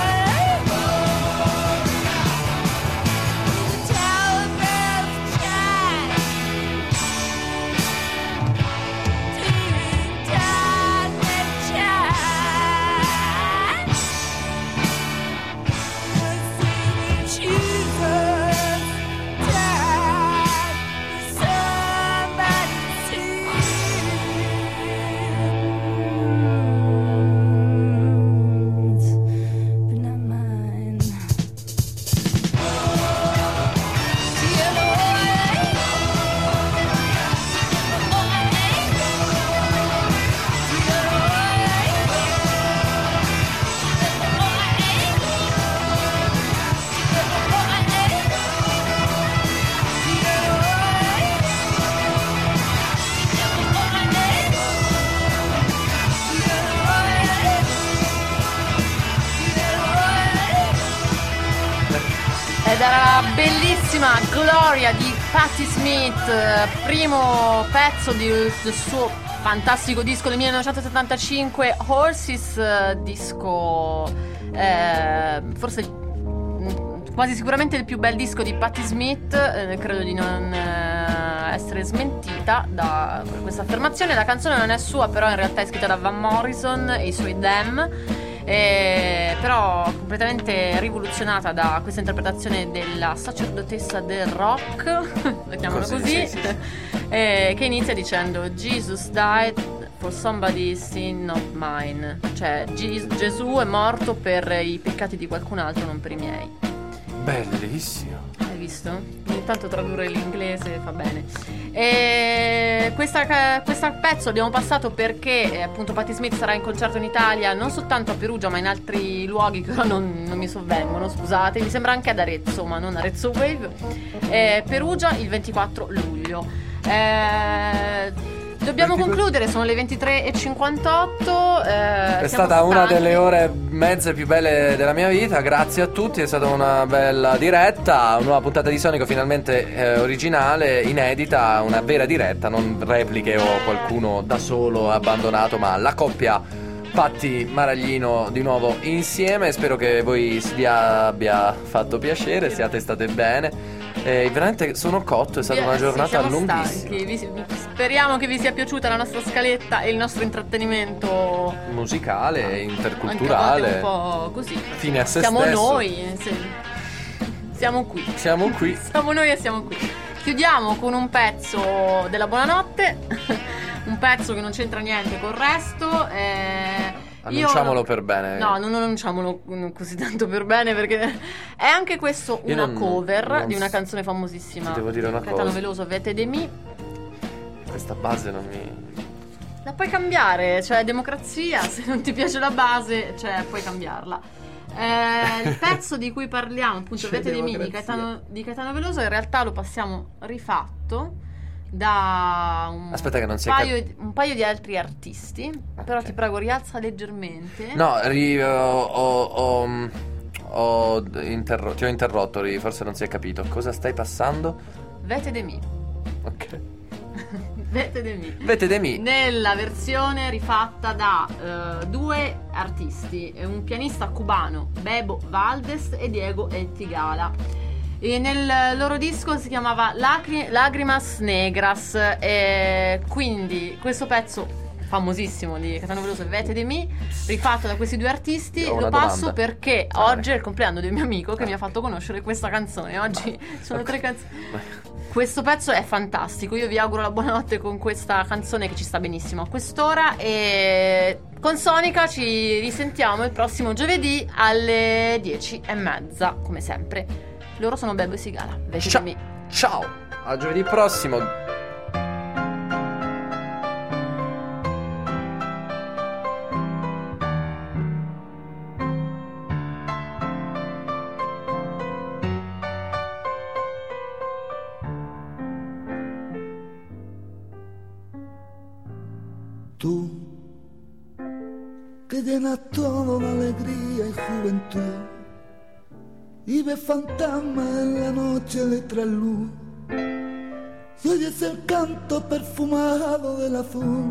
la bellissima Gloria di Patti Smith, eh, primo pezzo di- del suo fantastico disco del millenovecentosettantacinque, Horses, eh, disco eh, forse mh, quasi sicuramente il più bel disco di Patti Smith, eh, credo di non eh, essere smentita da questa affermazione. La canzone non è sua, però in realtà è scritta da Van Morrison e i suoi Them. Eh, però completamente rivoluzionata da questa interpretazione della sacerdotessa del rock, la chiamano Così, così, sì, sì, sì. eh, che inizia dicendo Jesus died for somebody's sin, not mine, cioè Ges- Gesù è morto per i peccati di qualcun altro, non per i miei. Bellissimo. Hai visto? Ogni tanto tradurre l'inglese fa bene. E questa, questo pezzo abbiamo passato perché eh, appunto Patti Smith sarà in concerto in Italia, non soltanto a Perugia ma in altri luoghi che ora non, non mi sovvengono, scusate. Mi sembra anche ad Arezzo, ma non Arezzo Wave. Eh, Perugia il ventiquattro luglio. Eh, Dobbiamo concludere, sono le ventitré e cinquantotto. Eh, È stata una delle ore mezze più belle della mia vita, grazie a tutti, è stata una bella diretta, una nuova puntata di Sonico finalmente eh, originale, inedita, una vera diretta, non repliche o qualcuno da solo abbandonato, ma la coppia Patti Maraglino di nuovo insieme. Spero che voi vi abbia fatto piacere, siate state bene. Eh, veramente sono cotto, è stata una Sì, giornata siamo lunghissima. stanchi. Vi- speriamo che vi sia piaciuta la nostra scaletta e il nostro intrattenimento Musicale, anche a interculturale, volte un po' così. fine a se Siamo stesso. noi, sì. Siamo qui. Siamo qui. Siamo noi e siamo qui. Chiudiamo con un pezzo della buonanotte, un pezzo che non c'entra niente col resto. Eh, Annunciamolo io- per bene. No, non annunciamolo così tanto per bene, perché è anche questo Io una non- cover non di una s- canzone famosissima. ti devo dire una Caetano cosa. Veloso, Vete de mi. Questa base non mi... La puoi cambiare, cioè democrazia, se non ti piace la base, cioè puoi cambiarla. Eh, il pezzo di cui parliamo, appunto, C'è Vete di me di democrazia. Caetano, di Caetano Veloso, in realtà lo passiamo rifatto da un, Aspetta che non si è paio, un paio di altri artisti. Però Ok. ti prego, rialza leggermente. No, ri- ho, ho- ho- ho interro- ti ho interrotto, ri- forse non si è capito. Cosa stai passando? Vete de mi. Ok. Vete de mi. Vete de mi. Nella versione rifatta da eh, due artisti, eh, un pianista cubano, Bebo Valdes, e Diego El Tigala. E nel loro disco si chiamava Lacri- Lagrimas Negras, e quindi questo pezzo famosissimo di Caetano Veloso, Vete de mi, rifatto da questi due artisti, Ho lo una passo domanda. perché Ah, oggi è il compleanno di un mio amico che mi ha fatto conoscere questa canzone. Oggi sono tre canzoni. Questo pezzo è fantastico, io vi auguro la buonanotte con questa canzone che ci sta benissimo a quest'ora, e con Sonica ci risentiamo il prossimo giovedì alle dieci e mezza, come sempre. Loro sono Bebo e Sigala. Vete Ciao. de mi. Ciao. A giovedì prossimo. Tú, que llenas todo de alegría y juventud, y ves fantasmas en la noche de trasluz, y oyes el canto perfumado del azul.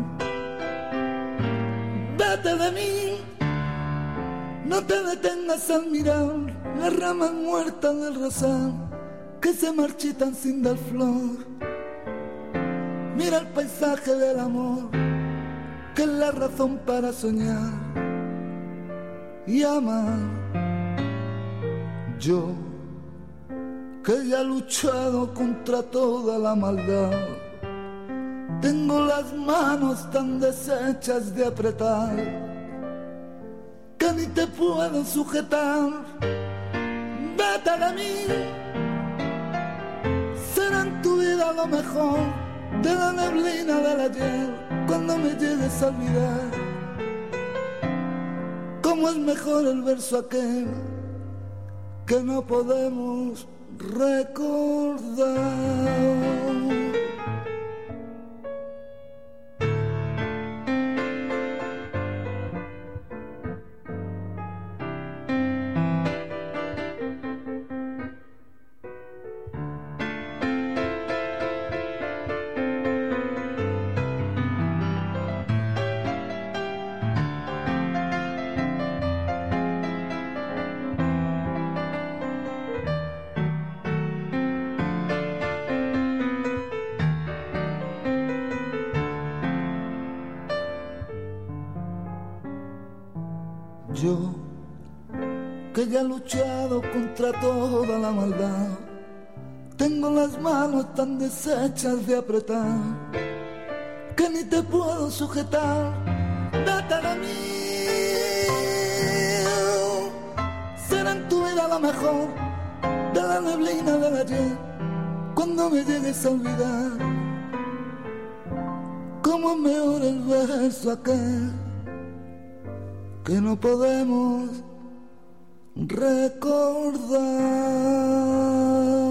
Vete de mí, no te detengas al mirar las ramas muertas del rosal que se marchitan sin dar flor. Mira el paisaje del amor, que es la razón para soñar y amar. Yo, que ya he luchado contra toda la maldad, tengo las manos tan deshechas de apretar que ni te puedo sujetar. Vete de mí, será en tu vida lo mejor de la neblina del ayer, cuando me llegues a olvidar. Cómo es mejor el verso aquel que no podemos recordar. Yo, que ya he luchado contra toda la maldad, tengo las manos tan deshechas de apretar que ni te puedo sujetar. Vete de mí. Será en tu vida lo mejor de la neblina del ayer, cuando me llegues a olvidar, como es mejor el verso aquel que no podemos recordar.